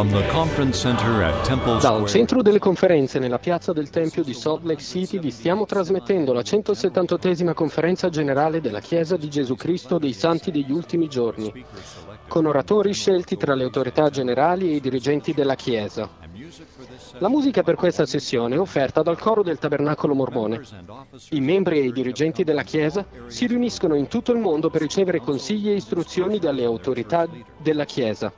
Dal centro delle conferenze nella piazza del Tempio di Salt Lake City vi stiamo trasmettendo la 178esima conferenza generale della Chiesa di Gesù Cristo dei Santi degli Ultimi Giorni, con oratori scelti tra le autorità generali e i dirigenti della Chiesa. La musica per questa sessione è offerta dal coro del Tabernacolo Mormone. I membri e i dirigenti della Chiesa si riuniscono in tutto il mondo per ricevere consigli e istruzioni dalle autorità della Chiesa.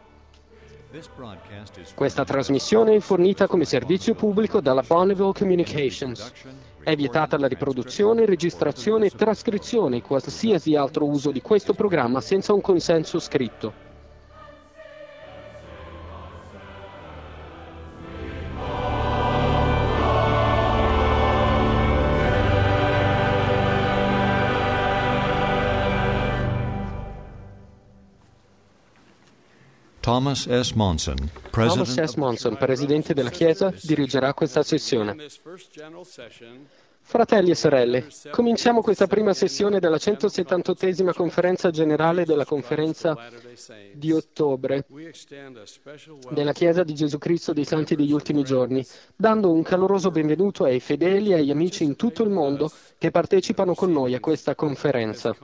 Questa trasmissione è fornita come servizio pubblico dalla Bonneville Communications. È vietata la riproduzione, registrazione e trascrizione e qualsiasi altro uso di questo programma senza un consenso scritto. Thomas S. Monson, presidente della Chiesa, dirigerà questa sessione. Fratelli e sorelle, cominciamo questa prima sessione della 178esima conferenza generale della conferenza di ottobre della Chiesa di Gesù Cristo dei Santi degli Ultimi Giorni, dando un caloroso benvenuto ai fedeli e agli amici in tutto il mondo che partecipano con noi a questa conferenza.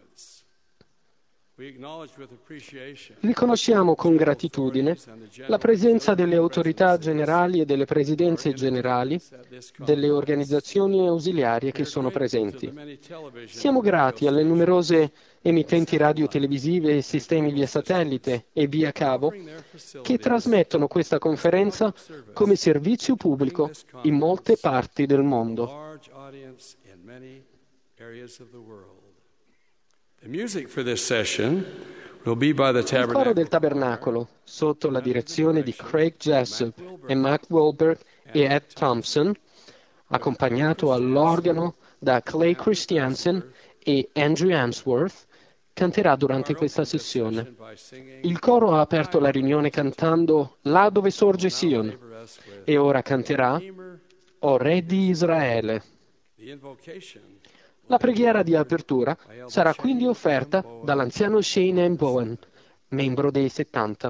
Riconosciamo con gratitudine la presenza delle autorità generali e delle presidenze generali delle organizzazioni ausiliarie che sono presenti. Siamo grati alle numerose emittenti radio-televisive e sistemi via satellite e via cavo che trasmettono questa conferenza come servizio pubblico in molte parti del mondo. Il coro del Tabernacolo, sotto la direzione di Craig Jessup e Mark Wahlberg e Ed Thompson, accompagnato all'organo da Clay Christiansen e Andrew Amsworth, canterà durante questa sessione. Il coro ha aperto la riunione cantando Là dove sorge Sion e ora canterà O Re di Israele. La preghiera di apertura sarà quindi offerta dall'anziano Shane M. Bowen, membro dei 70.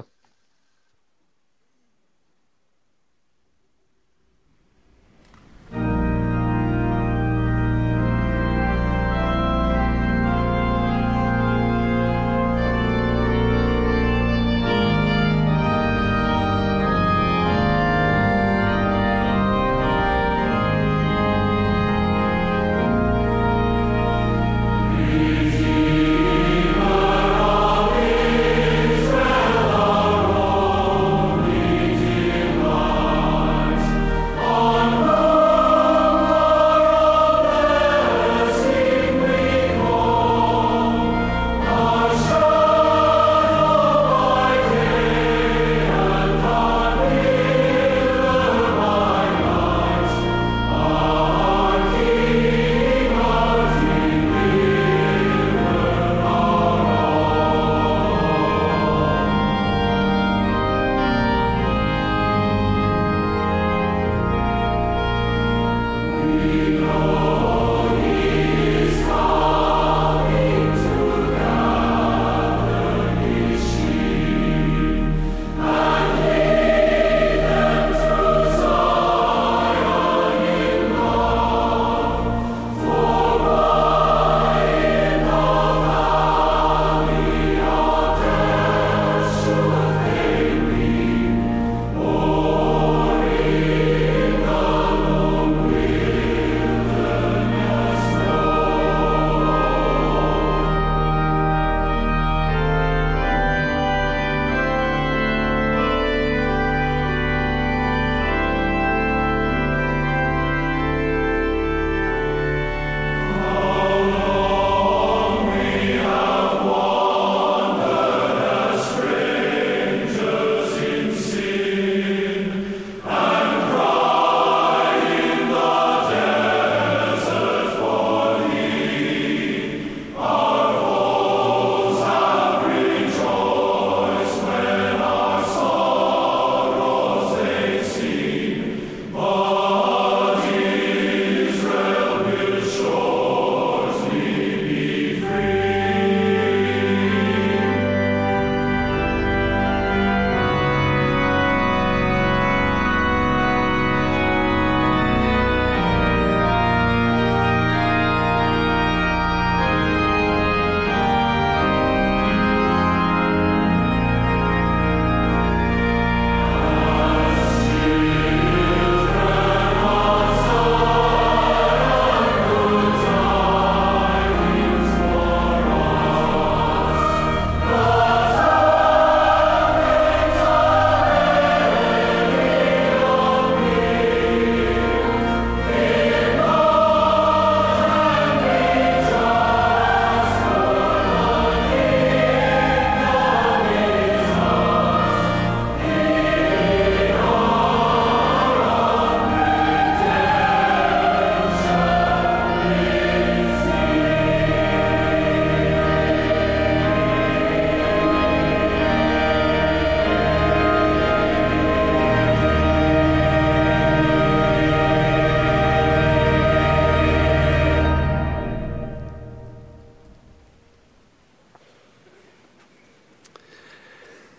Redeemer of Israel.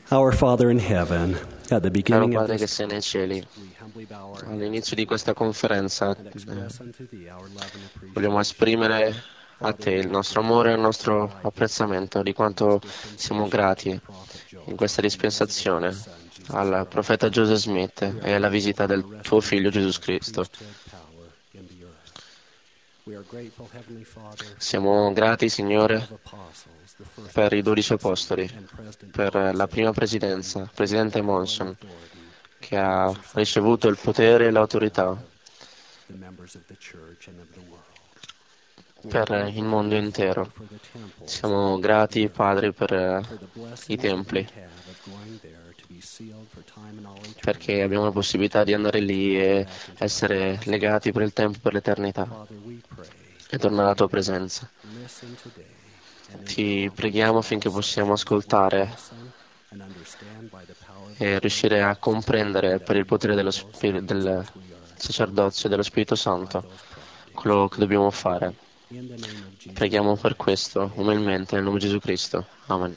Our Father in heaven, at the Caro beginning of Padre che this, sei nei cieli, we humbly bow our all'inizio di questa conferenza and express unto thee our love and appreciation. vogliamo esprimere a te il nostro amore e il nostro apprezzamento di quanto siamo grati in questa dispensazione al profeta Joseph Smith e alla visita del tuo figlio Gesù Cristo. Siamo grati, Signore, per i 12 apostoli, per la prima presidenza, il presidente Monson, che ha ricevuto il potere e l'autorità per il mondo intero. Siamo grati, Padre, per i templi, perché abbiamo la possibilità di andare lì e essere legati per il tempo, per l'eternità, e tornare alla tua presenza. Ti preghiamo affinché possiamo ascoltare e riuscire a comprendere per il potere del sacerdozio e dello Spirito Santo quello che dobbiamo fare. Preghiamo per questo umilmente nel nome di Gesù Cristo. Amen.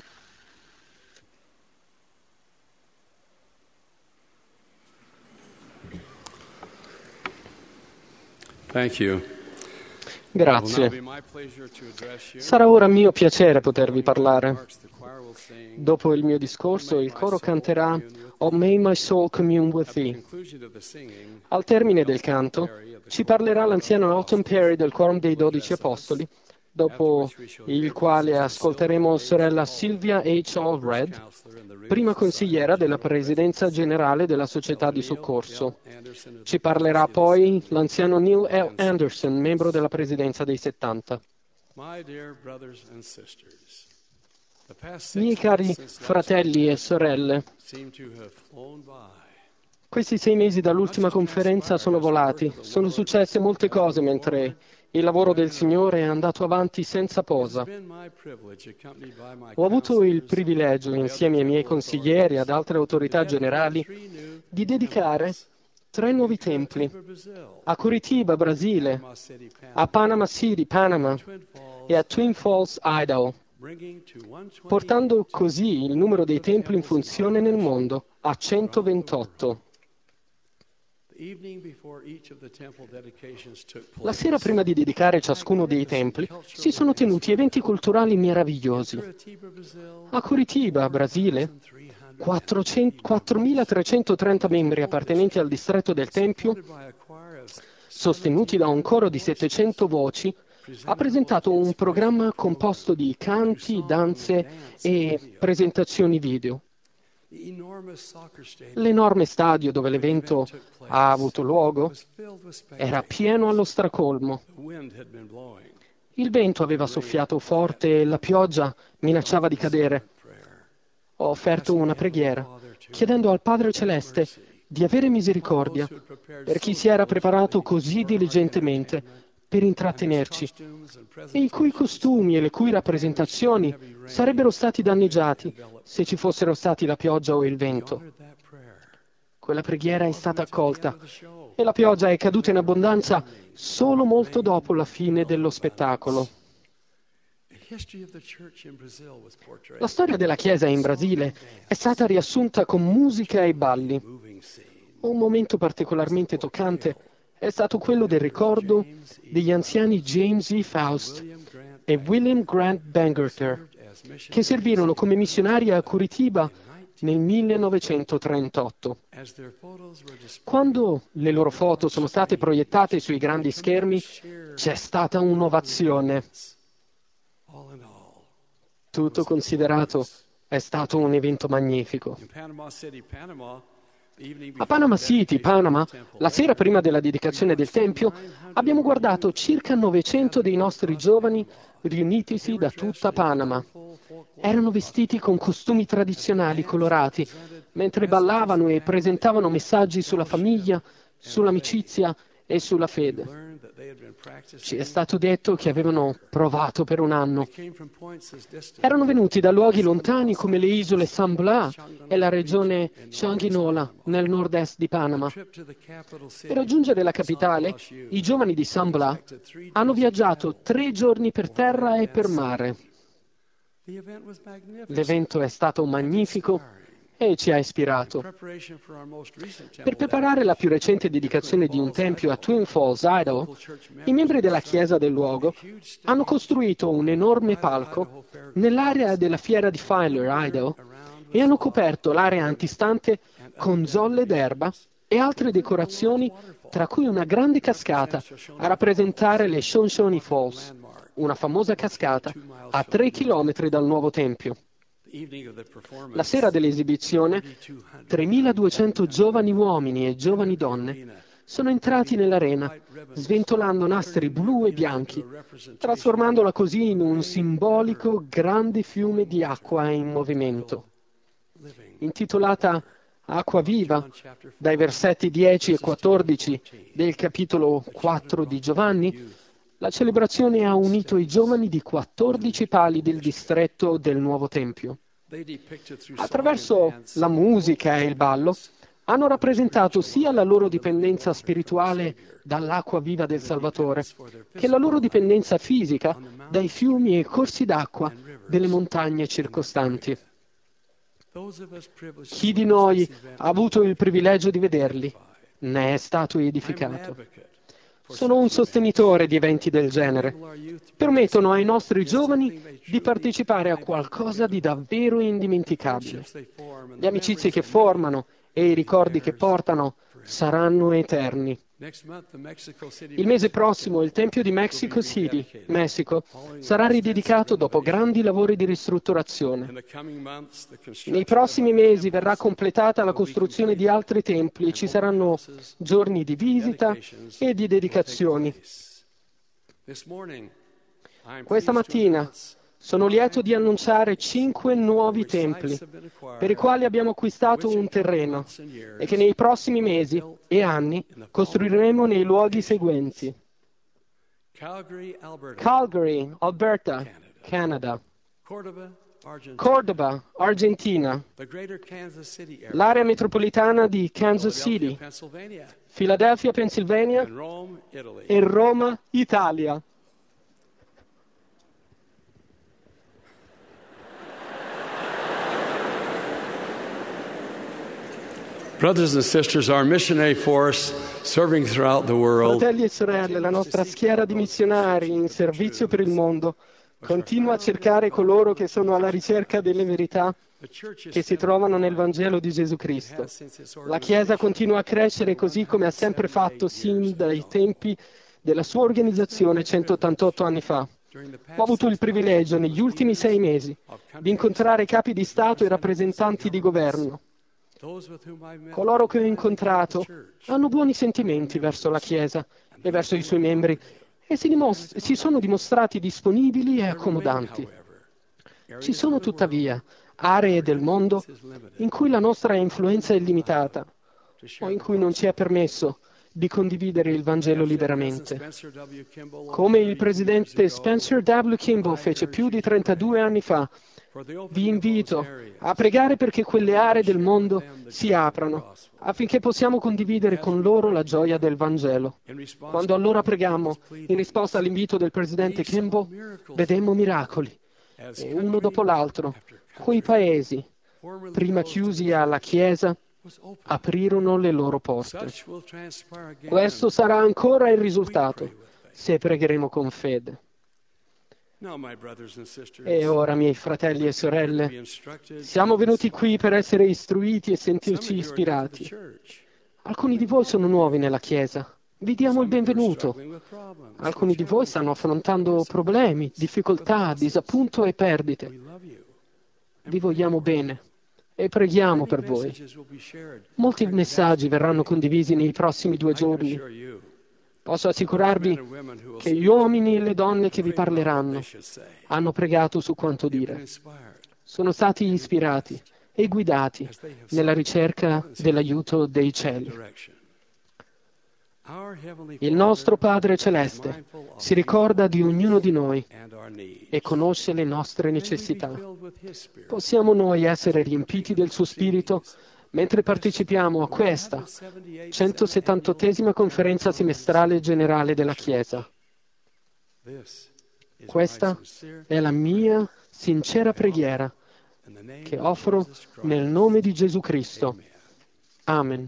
Thank you. Grazie. Sarà ora mio piacere potervi parlare. Dopo il mio discorso, il coro canterà "Oh, may my soul commune with thee". Al termine del canto ci parlerà l'anziano Alton Perry del Quorum dei 12 Apostoli, dopo il quale ascolteremo sorella Sylvia H. Allred, prima consigliera della Presidenza Generale della Società di Soccorso. Ci parlerà poi l'anziano Neil L. Anderson, membro della Presidenza dei 70. Miei cari fratelli e sorelle, questi 6 mesi dall'ultima conferenza sono volati. Sono successe molte cose mentre il lavoro del Signore è andato avanti senza posa. Ho avuto il privilegio, insieme ai miei consiglieri e ad altre autorità generali, di dedicare 3 nuovi templi: a Curitiba, Brasile, a Panama City, Panama, e a Twin Falls, Idaho, portando così il numero dei templi in funzione nel mondo a 128. La sera prima di dedicare ciascuno dei templi si sono tenuti eventi culturali meravigliosi. A Curitiba, Brasile, 4.330 membri appartenenti al distretto del Tempio, sostenuti da un coro di 700 voci, ha presentato un programma composto di canti, danze e presentazioni video. L'enorme stadio dove l'evento ha avuto luogo era pieno allo stracolmo. Il vento aveva soffiato forte e la pioggia minacciava di cadere. Ho offerto una preghiera, chiedendo al Padre Celeste di avere misericordia per chi si era preparato così diligentemente per intrattenerci, e i cui costumi e le cui rappresentazioni sarebbero stati danneggiati se ci fossero stati la pioggia o il vento. Quella preghiera è stata accolta e la pioggia è caduta in abbondanza solo molto dopo la fine dello spettacolo. La storia della Chiesa in Brasile è stata riassunta con musica e balli. Un momento particolarmente toccante è stato quello del ricordo degli anziani James E. Faust e William Grant Bangerter, che servirono come missionari a Curitiba nel 1938. Quando le loro foto sono state proiettate sui grandi schermi, c'è stata un'ovazione. Tutto considerato, è stato un evento magnifico. A Panama City, Panama, la sera prima della dedicazione del Tempio, abbiamo guardato circa 900 dei nostri giovani riunitisi da tutta Panama. Erano vestiti con costumi tradizionali colorati, mentre ballavano e presentavano messaggi sulla famiglia, sull'amicizia e sulla fede. Ci è stato detto che avevano provato per un anno. Erano venuti da luoghi lontani come le isole San Blas e la regione Changuinola, nel nord-est di Panama. Per raggiungere la capitale, i giovani di San Blas hanno viaggiato 3 giorni per terra e per mare. L'evento è stato magnifico e ci ha ispirato. Per preparare la più recente dedicazione di un tempio a Twin Falls, Idaho, i membri della chiesa del luogo hanno costruito un enorme palco nell'area della fiera di Filer, Idaho, e hanno coperto l'area antistante con zolle d'erba e altre decorazioni, tra cui una grande cascata a rappresentare le Shoshone Falls, una famosa cascata a 3 chilometri dal nuovo tempio. La sera dell'esibizione, 3.200 giovani uomini e giovani donne sono entrati nell'arena, sventolando nastri blu e bianchi, trasformandola così in un simbolico grande fiume di acqua in movimento. Intitolata Acqua Viva, dai versetti 10 e 14 del capitolo 4 di Giovanni, la celebrazione ha unito i giovani di 14 pali del distretto del nuovo Tempio. Attraverso la musica e il ballo hanno rappresentato sia la loro dipendenza spirituale dall'acqua viva del Salvatore, che la loro dipendenza fisica dai fiumi e corsi d'acqua delle montagne circostanti. Chi di noi ha avuto il privilegio di vederli ne è stato edificato. Sono un sostenitore di eventi del genere. Permettono ai nostri giovani di partecipare a qualcosa di davvero indimenticabile. Le amicizie che formano e i ricordi che portano saranno eterni. Il mese prossimo il Tempio di Mexico City, Messico, sarà ridedicato dopo grandi lavori di ristrutturazione. Nei prossimi mesi verrà completata la costruzione di altri templi e ci saranno giorni di visita e di dedicazioni. Questa mattina sono lieto di annunciare 5 nuovi templi per i quali abbiamo acquistato un terreno e che nei prossimi mesi e anni costruiremo nei luoghi seguenti: Calgary, Alberta, Canada; Cordoba, Argentina; l'area metropolitana di Kansas City; Philadelphia, Pennsylvania; e Roma, Italia. Brothers and sisters, our missionary force serving throughout the world Fratelli e sorelle, la nostra schiera di missionari in servizio per il mondo continua a cercare coloro che sono alla ricerca delle verità che si trovano nel Vangelo di Gesù Cristo. La Chiesa continua a crescere così come ha sempre fatto sin dai tempi della sua organizzazione 188 anni fa. Ho avuto il privilegio negli ultimi 6 mesi di incontrare capi di Stato e rappresentanti di governo. Coloro che ho incontrato hanno buoni sentimenti verso la Chiesa e verso i suoi membri e si sono dimostrati disponibili e accomodanti. Ci sono tuttavia aree del mondo in cui la nostra influenza è limitata o in cui non ci è permesso di condividere il Vangelo liberamente. Come il presidente Spencer W. Kimball fece più di 32 anni fa, vi invito a pregare perché quelle aree del mondo si aprano, affinché possiamo condividere con loro la gioia del Vangelo. Quando allora pregammo, in risposta all'invito del presidente Kimball, vedemmo miracoli, e uno dopo l'altro, quei paesi, prima chiusi alla Chiesa, aprirono le loro porte. Questo sarà ancora il risultato, se pregheremo con fede. E ora, miei fratelli e sorelle, siamo venuti qui per essere istruiti e sentirci ispirati. Alcuni di voi sono nuovi nella Chiesa. Vi diamo il benvenuto. Alcuni di voi stanno affrontando problemi, difficoltà, disappunto e perdite. Vi vogliamo bene e preghiamo per voi. Molti messaggi verranno condivisi nei prossimi 2 giorni. Posso assicurarvi che gli uomini e le donne che vi parleranno hanno pregato su quanto dire. Sono stati ispirati e guidati nella ricerca dell'aiuto dei cieli. Il nostro Padre Celeste si ricorda di ognuno di noi e conosce le nostre necessità. Possiamo noi essere riempiti del suo Spirito mentre partecipiamo a questa 178esima conferenza semestrale generale della Chiesa. Questa è la mia sincera preghiera che offro nel nome di Gesù Cristo. Amen.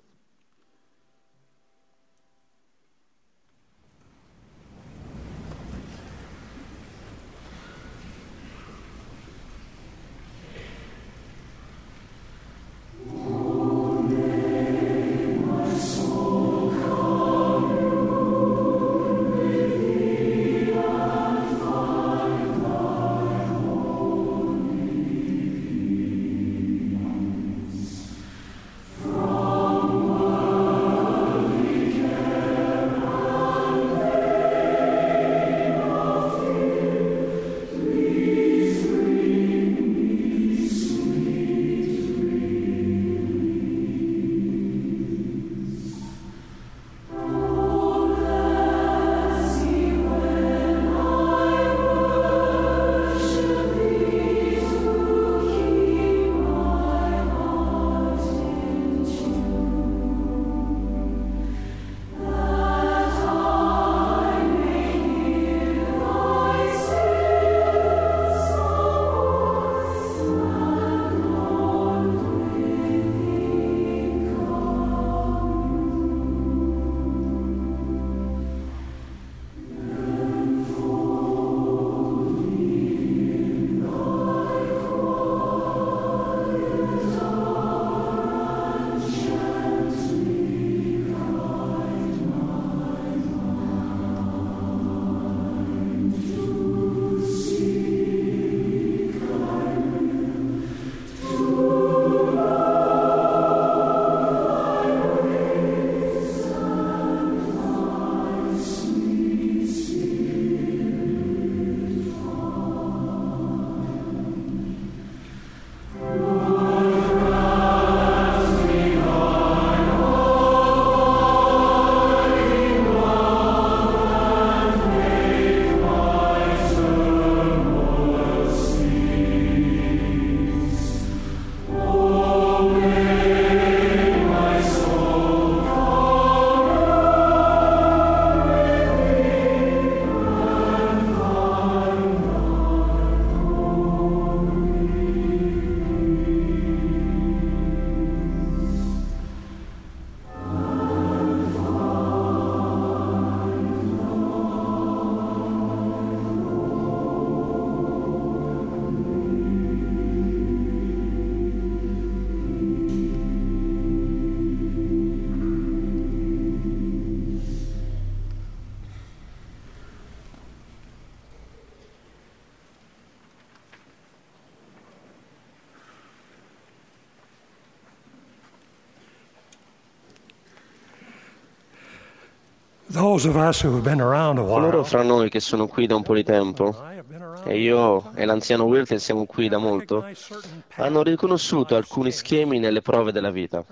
Coloro fra noi che sono qui da un po' di tempo, e io e l'anziano Wilton siamo qui da molto, hanno riconosciuto alcuni schemi nelle prove della vita.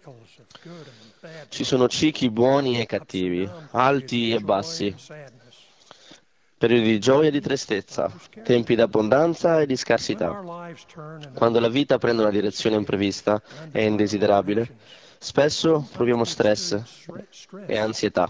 Ci sono cicli buoni e cattivi, alti e bassi, periodi di gioia e di tristezza, tempi di abbondanza e di scarsità. Quando la vita prende una direzione imprevista e indesiderabile, spesso proviamo stress e ansietà.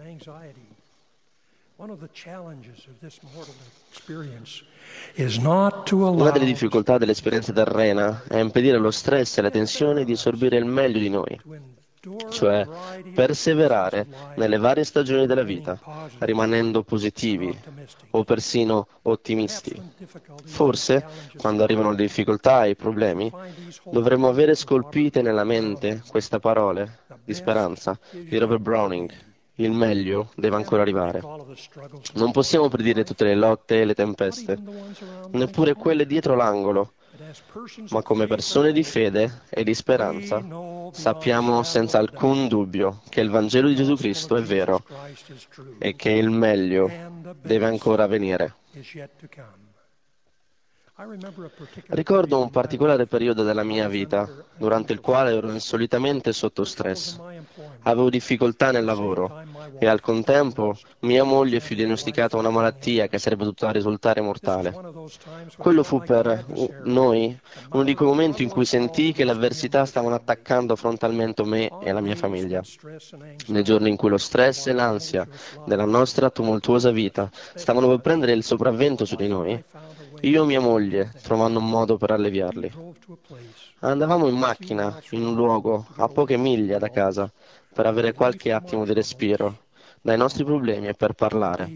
Una delle difficoltà dell'esperienza terrena è impedire allo stress e alla tensione di assorbire il meglio di noi, cioè perseverare nelle varie stagioni della vita, rimanendo positivi o persino ottimisti. Forse, quando arrivano le difficoltà e i problemi, dovremmo avere scolpite nella mente queste parole di speranza di Robert Browning: il meglio deve ancora arrivare. Non possiamo predire tutte le lotte e le tempeste, neppure quelle dietro l'angolo, ma come persone di fede e di speranza sappiamo senza alcun dubbio che il Vangelo di Gesù Cristo è vero e che il meglio deve ancora venire. Ricordo un particolare periodo della mia vita durante il quale ero insolitamente sotto stress. Avevo difficoltà nel lavoro e al contempo mia moglie fu diagnosticata una malattia che sarebbe potuta risultare mortale. Quello fu per noi uno di quei momenti in cui sentii che le avversità stavano attaccando frontalmente me e la mia famiglia. Nei giorni in cui lo stress e l'ansia della nostra tumultuosa vita stavano per prendere il sopravvento su di noi, io e mia moglie, trovando un modo per alleviarli. Andavamo in macchina in un luogo a poche miglia da casa per avere qualche attimo di respiro dai nostri problemi e per parlare,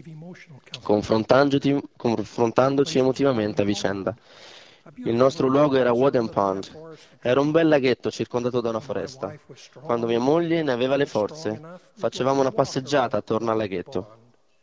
confrontandoci emotivamente a vicenda. Il nostro luogo era Wooden Pond. Era un bel laghetto circondato da una foresta. Quando mia moglie ne aveva le forze, facevamo una passeggiata attorno al laghetto.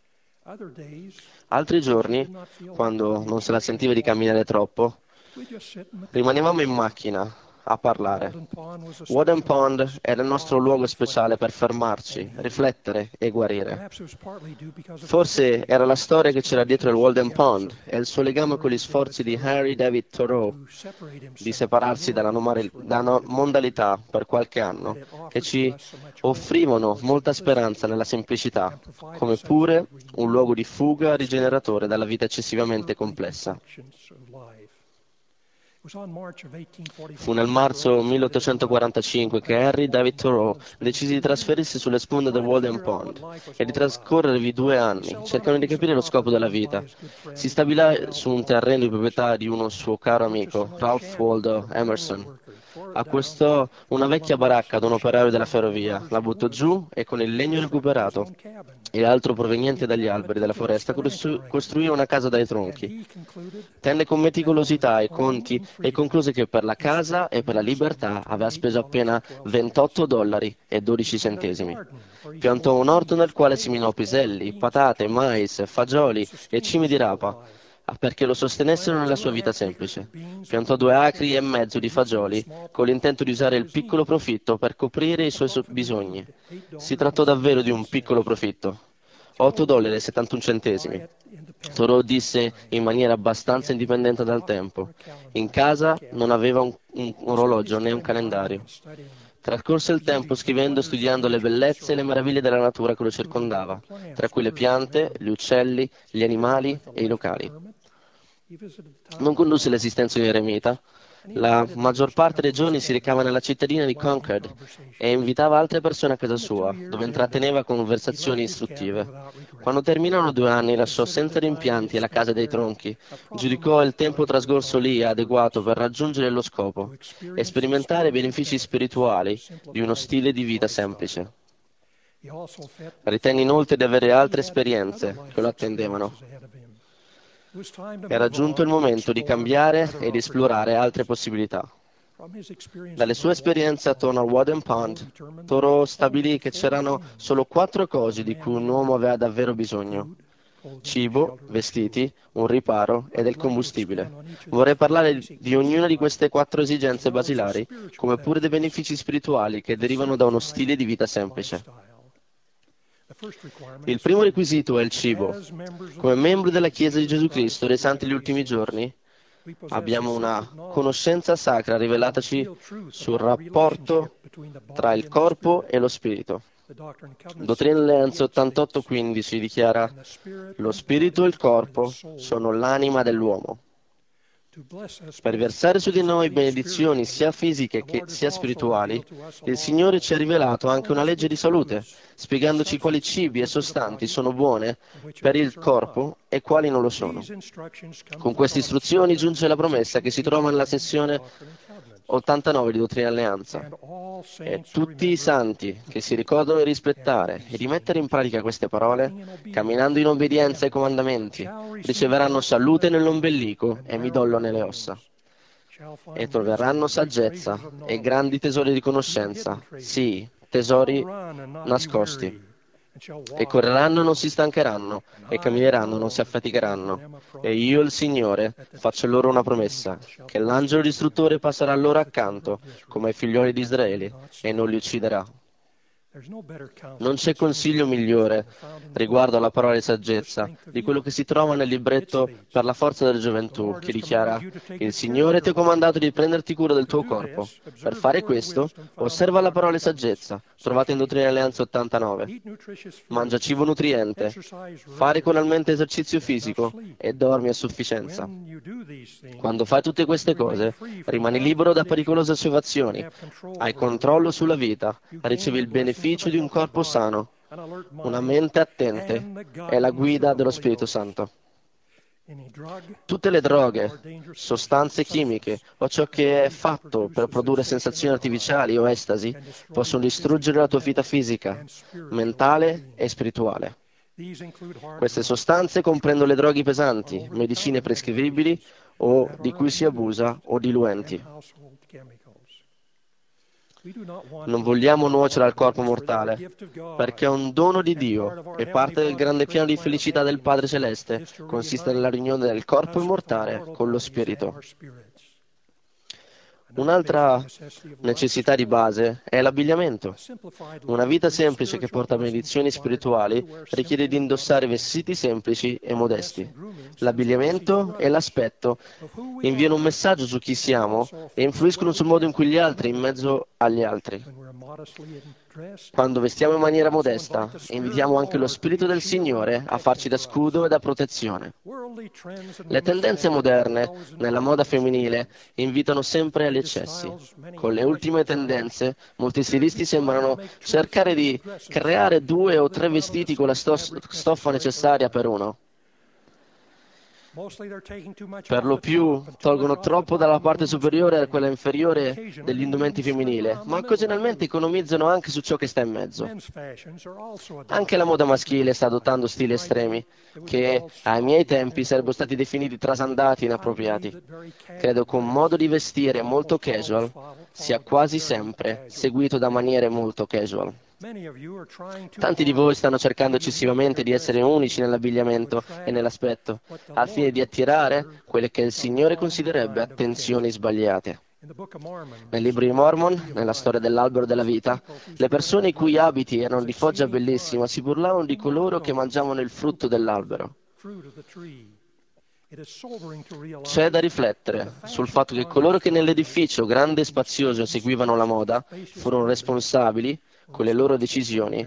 Altri giorni, quando non se la sentiva di camminare troppo, rimanevamo in macchina a parlare. Wooden Pond era il nostro luogo speciale per fermarci, riflettere e guarire. Forse era la storia che c'era dietro il Wooden Pond e il suo legame con gli sforzi di Henry David Thoreau di separarsi dalla mondalità per qualche anno, che ci offrivano molta speranza nella semplicità, come pure un luogo di fuga rigeneratore dalla vita eccessivamente complessa. Fu nel marzo 1845 che Henry David Thoreau decise di trasferirsi sulle sponde del Wooden Pond e di trascorrervi 2 anni, cercando di capire lo scopo della vita. Si stabilì su un terreno di proprietà di uno suo caro amico, Ralph Waldo Emerson. Acquistò una vecchia baracca ad un operaio della ferrovia, la buttò giù e con il legno recuperato e altro proveniente dagli alberi della foresta costruì una casa dai tronchi. Tenne con meticolosità i conti e concluse che per la casa e per la libertà aveva speso appena $28,12. Piantò un orto nel quale seminò piselli, patate, mais, fagioli e cime di rapa, perché lo sostenessero nella sua vita semplice. Piantò 2,5 acri di fagioli con l'intento di usare il piccolo profitto per coprire i suoi bisogni. Si trattò davvero di un piccolo profitto. $8,71. Thoreau disse in maniera abbastanza indipendente dal tempo. In casa non aveva un orologio né un calendario. Trascorse il tempo scrivendo e studiando le bellezze e le meraviglie della natura che lo circondava, tra cui le piante, gli uccelli, gli animali e i locali. Non condusse l'esistenza di un eremita. La maggior parte dei giorni si recava nella cittadina di Concord e invitava altre persone a casa sua, dove intratteneva conversazioni istruttive. Quando terminarono 2 anni, lasciò senza rimpianti la casa dei tronchi. Giudicò il tempo trascorso lì adeguato per raggiungere lo scopo e sperimentare i benefici spirituali di uno stile di vita semplice. Ritenne inoltre di avere altre esperienze che lo attendevano. Era giunto il momento di cambiare e di esplorare altre possibilità. Dalle sue esperienze attorno al Wooden Pond, Thoreau stabilì che c'erano solo 4 cose di cui un uomo aveva davvero bisogno: cibo, vestiti, un riparo e del combustibile. Vorrei parlare di ognuna di queste 4 esigenze basilari, come pure dei benefici spirituali che derivano da uno stile di vita semplice. Il primo requisito è il cibo. Come membri della Chiesa di Gesù Cristo dei Santi degli Ultimi Giorni, abbiamo una conoscenza sacra rivelataci sul rapporto tra il corpo e lo spirito. Dottrina Alleanza 88:15 dichiara: lo spirito e il corpo sono l'anima dell'uomo. Per versare su di noi benedizioni sia fisiche che sia spirituali, il Signore ci ha rivelato anche una legge di salute, spiegandoci quali cibi e sostanti sono buone per il corpo e quali non lo sono. Con queste istruzioni giunge la promessa che si trova nella sezione 89 di Dottrina Alleanza. E tutti i santi che si ricordano di rispettare e di mettere in pratica queste parole, camminando in obbedienza ai comandamenti, riceveranno salute nell'ombelico e midollo nelle ossa. E troveranno saggezza e grandi tesori di conoscenza, sì, tesori nascosti. E correranno e non si stancheranno, e cammineranno e non si affaticheranno. E io, il Signore, faccio loro una promessa, che l'angelo distruttore passerà loro accanto, come ai figlioli di Israele, e non li ucciderà. Non c'è consiglio migliore riguardo alla parola di saggezza di quello che si trova nel libretto Per la forza della gioventù, che dichiara: il Signore ti ha comandato di prenderti cura del tuo corpo. Per fare questo, osserva la parola di saggezza, trovata in Dottrina Alleanza 89. Mangia cibo nutriente, fai regolarmente esercizio fisico e dormi a sufficienza. Quando fai tutte queste cose, rimani libero da pericolose osservazioni, hai controllo sulla vita, ricevi il beneficio di un corpo sano, una mente attente e la guida dello Spirito Santo. Tutte le droghe, sostanze chimiche o ciò che è fatto per produrre sensazioni artificiali o estasi possono distruggere la tua vita fisica, mentale e spirituale. Queste sostanze comprendono le droghe pesanti, medicine prescrivibili o di cui si abusa o diluenti. Non vogliamo nuocere al corpo mortale, perché è un dono di Dio e parte del grande piano di felicità del Padre Celeste consiste nella riunione del corpo immortale con lo spirito. Un'altra necessità di base è l'abbigliamento. Una vita semplice che porta benedizioni spirituali richiede di indossare vestiti semplici e modesti. L'abbigliamento e l'aspetto inviano un messaggio su chi siamo e influiscono sul modo in cui gli altri in mezzo agli altri. Quando vestiamo in maniera modesta, invitiamo anche lo Spirito del Signore a farci da scudo e da protezione. Le tendenze moderne nella moda femminile invitano sempre agli eccessi. Con le ultime tendenze, molti stilisti sembrano cercare di creare 2 o 3 vestiti con la stoffa necessaria per uno. Per lo più tolgono troppo dalla parte superiore a quella inferiore degli indumenti femminili, ma occasionalmente economizzano anche su ciò che sta in mezzo. Anche la moda maschile sta adottando stili estremi, che ai miei tempi sarebbero stati definiti trasandati e inappropriati. Credo che un modo di vestire molto casual sia quasi sempre seguito da maniere molto casual. Tanti di voi stanno cercando eccessivamente di essere unici nell'abbigliamento e nell'aspetto, al fine di attirare quelle che il Signore considererebbe attenzioni sbagliate. Nel libro di Mormon, nella storia dell'albero della vita, le persone i cui abiti erano di foggia bellissima si burlavano di coloro che mangiavano il frutto dell'albero. C'è da riflettere sul fatto che coloro che nell'edificio grande e spazioso seguivano la moda furono responsabili con le loro decisioni,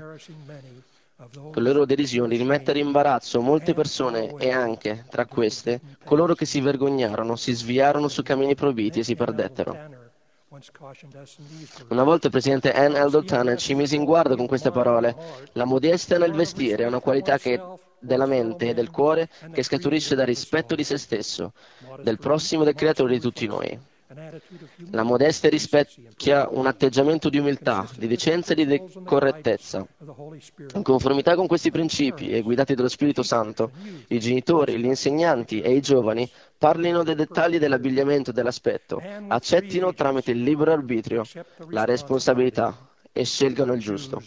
di mettere in imbarazzo molte persone e anche, tra queste, coloro che si vergognarono, si sviarono su cammini proibiti e si perdettero. Una volta il presidente Ann Eldon Tanner ci mise in guardia con queste parole: la modestia nel vestire è una qualità della mente e del cuore che scaturisce dal rispetto di se stesso, del prossimo e del creatore di tutti noi. La modestia rispecchia un atteggiamento di umiltà, di decenza e di correttezza. In conformità con questi principi e guidati dallo Spirito Santo, i genitori, gli insegnanti e i giovani parlino dei dettagli dell'abbigliamento e dell'aspetto, accettino tramite il libero arbitrio la responsabilità e scelgano il giusto.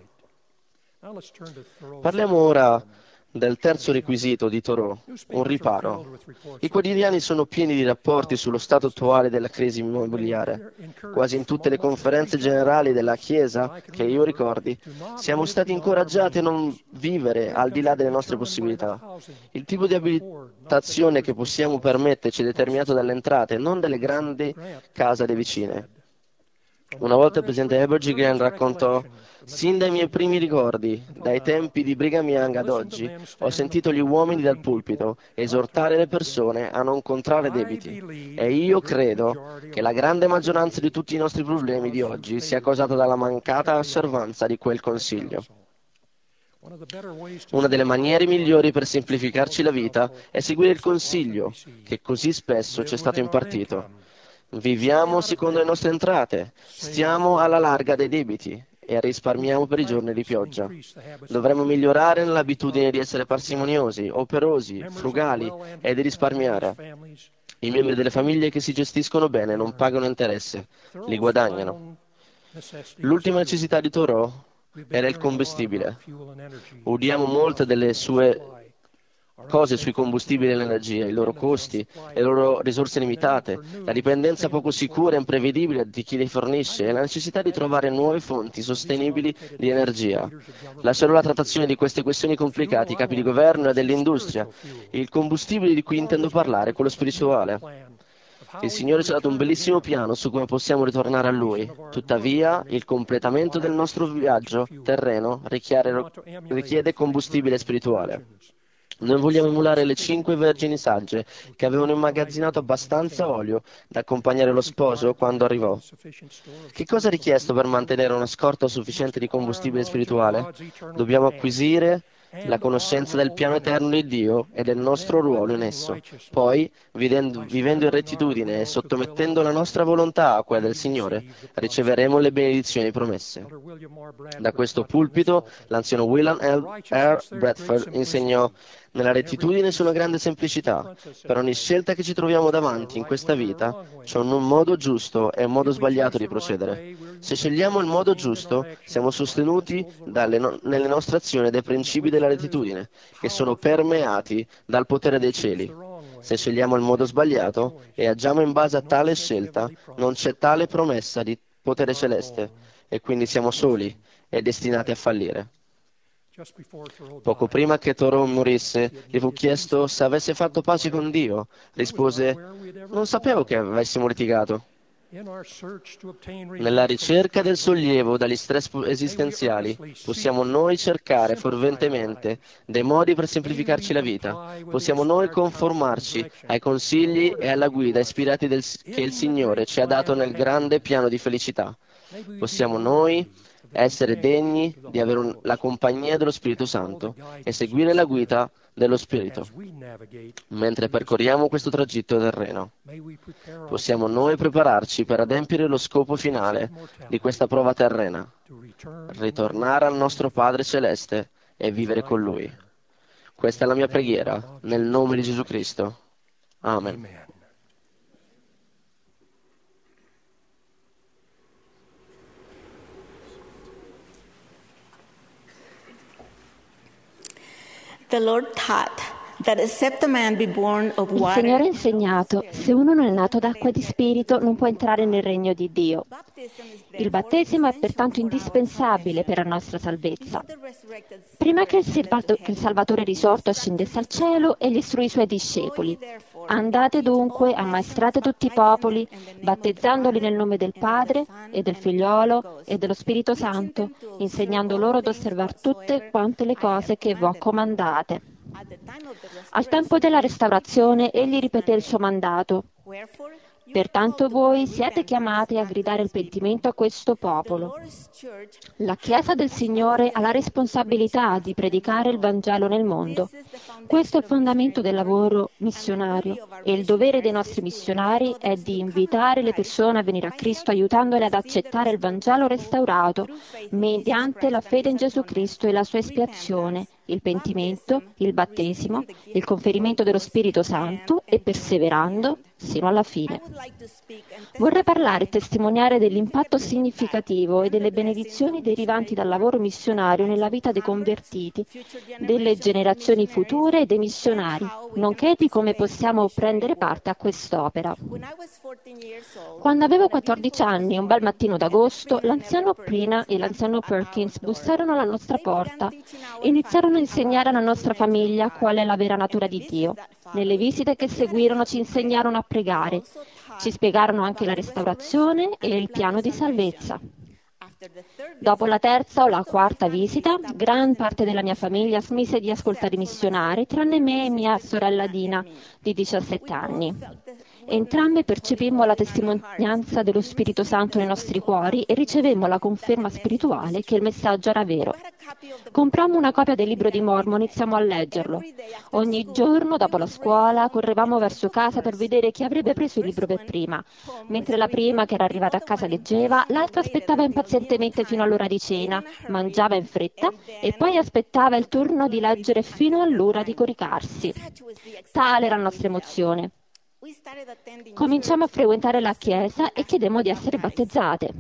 Parliamo ora del terzo requisito di Thoreau, un riparo. I quotidiani sono pieni di rapporti sullo stato attuale della crisi immobiliare. Quasi in tutte le conferenze generali della Chiesa, che io ricordi, siamo stati incoraggiati a non vivere al di là delle nostre possibilità. Il tipo di abitazione che possiamo permetterci è determinato dalle entrate, non dalle grandi case dei vicini. Una volta il presidente Heber G. Grant raccontò: sin dai miei primi ricordi, dai tempi di Brigham Young ad oggi, ho sentito gli uomini dal pulpito esortare le persone a non contrarre debiti. E io credo che la grande maggioranza di tutti i nostri problemi di oggi sia causata dalla mancata osservanza di quel consiglio. Una delle maniere migliori per semplificarci la vita è seguire il consiglio che così spesso ci è stato impartito. Viviamo secondo le nostre entrate, stiamo alla larga dei debiti e risparmiamo per i giorni di pioggia. Dovremmo migliorare nell'abitudine di essere parsimoniosi, operosi, frugali e di risparmiare. I membri delle famiglie che si gestiscono bene non pagano interesse, li guadagnano. L'ultima necessità di Thoreau era il combustibile. Udiamo molte delle sue cose sui combustibili e l'energia, i loro costi, le loro risorse limitate, la dipendenza poco sicura e imprevedibile di chi li fornisce e la necessità di trovare nuove fonti sostenibili di energia. Lascerò la trattazione di queste questioni complicate ai capi di governo e dell'industria. Il combustibile di cui intendo parlare è quello spirituale. Il Signore ci ha dato un bellissimo piano su come possiamo ritornare a Lui. Tuttavia, il completamento del nostro viaggio terreno richiede combustibile spirituale. Noi vogliamo emulare le 5 vergini sagge che avevano immagazzinato abbastanza olio da accompagnare lo sposo quando arrivò. Che cosa è richiesto per mantenere una scorta sufficiente di combustibile spirituale? Dobbiamo acquisire la conoscenza del piano eterno di Dio e del nostro ruolo in esso. Poi, vivendo in rettitudine e sottomettendo la nostra volontà a quella del Signore, riceveremo le benedizioni promesse. Da questo pulpito, l'anziano William R. Bradford insegnò: nella rettitudine c'è una grande semplicità. Per ogni scelta che ci troviamo davanti in questa vita, c'è un modo giusto e un modo sbagliato di procedere. Se scegliamo il modo giusto, siamo sostenuti nelle nostre azioni dai principi della rettitudine, che sono permeati dal potere dei cieli. Se scegliamo il modo sbagliato e agiamo in base a tale scelta, non c'è tale promessa di potere celeste, e quindi siamo soli e destinati a fallire. Poco prima che Thoreau morisse, gli fu chiesto se avesse fatto pace con Dio. Rispose: non sapevo che avessimo litigato. Nella ricerca del sollievo dagli stress esistenziali, possiamo noi cercare ferventemente dei modi per semplificarci la vita. Possiamo noi conformarci ai consigli e alla guida ispirati che il Signore ci ha dato nel grande piano di felicità. Possiamo noi essere degni di avere la compagnia dello Spirito Santo e seguire la guida dello Spirito mentre percorriamo questo tragitto terreno. Possiamo noi prepararci per adempiere lo scopo finale di questa prova terrena: ritornare al nostro Padre Celeste e vivere con Lui. Questa è la mia preghiera, nel nome di Gesù Cristo. Amen. The Lord taught that except a man be born of Il water. Signore ha insegnato: se uno non è nato d'acqua e di spirito, non può entrare nel regno di Dio. Il battesimo è pertanto indispensabile per la nostra salvezza. Prima che il Salvatore risorto scendesse al cielo, egli istruì i suoi discepoli: andate dunque, ammaestrate tutti i popoli, battezzandoli nel nome del Padre e del Figliolo e dello Spirito Santo, insegnando loro ad osservare tutte quante le cose che vi ho comandate. Al tempo della restaurazione, egli ripeté il suo mandato: pertanto voi siete chiamati a gridare il pentimento a questo popolo. La Chiesa del Signore ha la responsabilità di predicare il Vangelo nel mondo. Questo è il fondamento del lavoro missionario e il dovere dei nostri missionari è di invitare le persone a venire a Cristo aiutandole ad accettare il Vangelo restaurato mediante la fede in Gesù Cristo e la sua espiazione, il pentimento, il battesimo, il conferimento dello Spirito Santo e perseverando sino alla fine. Vorrei parlare e testimoniare dell'impatto significativo e delle benedizioni derivanti dal lavoro missionario nella vita dei convertiti, delle generazioni future e dei missionari, nonché di come possiamo prendere parte a quest'opera. Quando avevo 14 anni, un bel mattino d'agosto, l'anziano Prina e l'anziano Perkins bussarono alla nostra porta e iniziarono a insegnare alla nostra famiglia qual è la vera natura di Dio. Nelle visite che seguirono ci insegnarono a pregare. Ci spiegarono anche la restaurazione e il piano di salvezza. Dopo la terza o la quarta visita, gran parte della mia famiglia smise di ascoltare i missionari, tranne me e mia sorella Dina, di 17 anni. Entrambe percepimmo la testimonianza dello Spirito Santo nei nostri cuori e ricevemmo la conferma spirituale che il messaggio era vero. Comprammo una copia del libro di Mormon e iniziamo a leggerlo. Ogni giorno, dopo la scuola, correvamo verso casa per vedere chi avrebbe preso il libro per prima. Mentre la prima, che era arrivata a casa, leggeva, l'altra aspettava impazientemente fino all'ora di cena, mangiava in fretta e poi aspettava il turno di leggere fino all'ora di coricarsi. Tale era la nostra emozione. Cominciamo a frequentare la chiesa e chiedemmo di essere battezzate.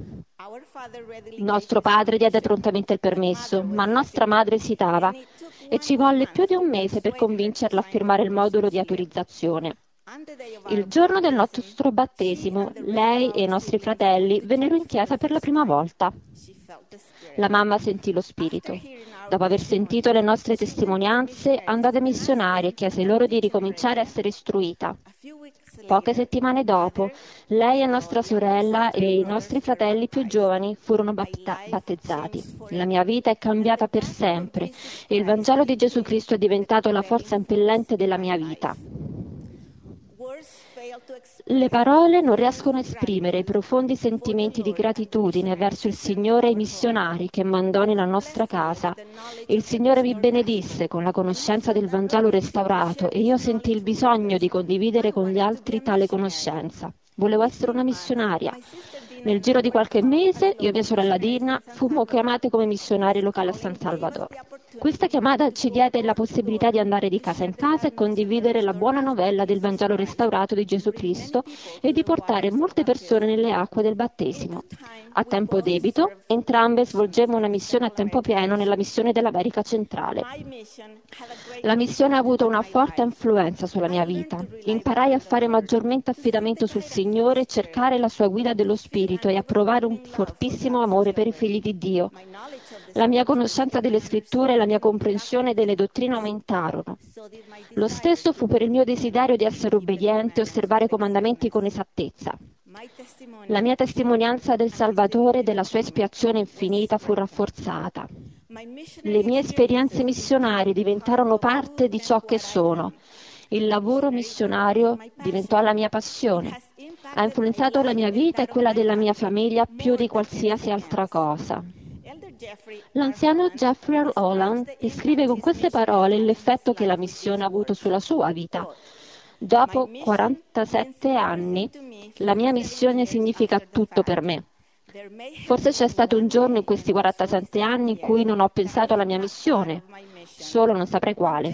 Nostro padre diede prontamente il permesso, ma nostra madre esitava e ci volle più di un mese per convincerla a firmare il modulo di autorizzazione. Il giorno del nostro battesimo, lei e i nostri fratelli vennero in chiesa per la prima volta. La mamma sentì lo Spirito. Dopo aver sentito le nostre testimonianze, andò dai missionari e chiese loro di ricominciare a essere istruita. Poche settimane dopo, lei e nostra sorella e i nostri fratelli più giovani furono battezzati. La mia vita è cambiata per sempre e il Vangelo di Gesù Cristo è diventato la forza impellente della mia vita. Le parole non riescono a esprimere i profondi sentimenti di gratitudine verso il Signore e i missionari che mandò nella nostra casa. Il Signore mi benedisse con la conoscenza del Vangelo restaurato e io sentii il bisogno di condividere con gli altri tale conoscenza. Volevo essere una missionaria. Nel giro di qualche mese, io e mia sorella Dina fummo chiamate come missionari locali a San Salvador. Questa chiamata ci diede la possibilità di andare di casa in casa e condividere la buona novella del Vangelo restaurato di Gesù Cristo e di portare molte persone nelle acque del battesimo. A tempo debito, entrambe svolgemmo una missione a tempo pieno nella missione dell'America centrale. La missione ha avuto una forte influenza sulla mia vita. Imparai a fare maggiormente affidamento sul Signore, cercare la sua guida dello Spirito e a provare un fortissimo amore per i figli di Dio. La mia conoscenza delle scritture e la mia comprensione delle dottrine aumentarono. Lo stesso fu per il mio desiderio di essere obbediente e osservare i comandamenti con esattezza. La mia testimonianza del Salvatore e della sua espiazione infinita fu rafforzata. Le mie esperienze missionarie diventarono parte di ciò che sono. Il lavoro missionario diventò la mia passione. Ha influenzato la mia vita e quella della mia famiglia più di qualsiasi altra cosa. L'anziano Jeffrey R. Holland descrive con queste parole l'effetto che la missione ha avuto sulla sua vita. Dopo 47 anni, la mia missione significa tutto per me. Forse c'è stato un giorno in questi 47 anni in cui non ho pensato alla mia missione, solo non saprei quale.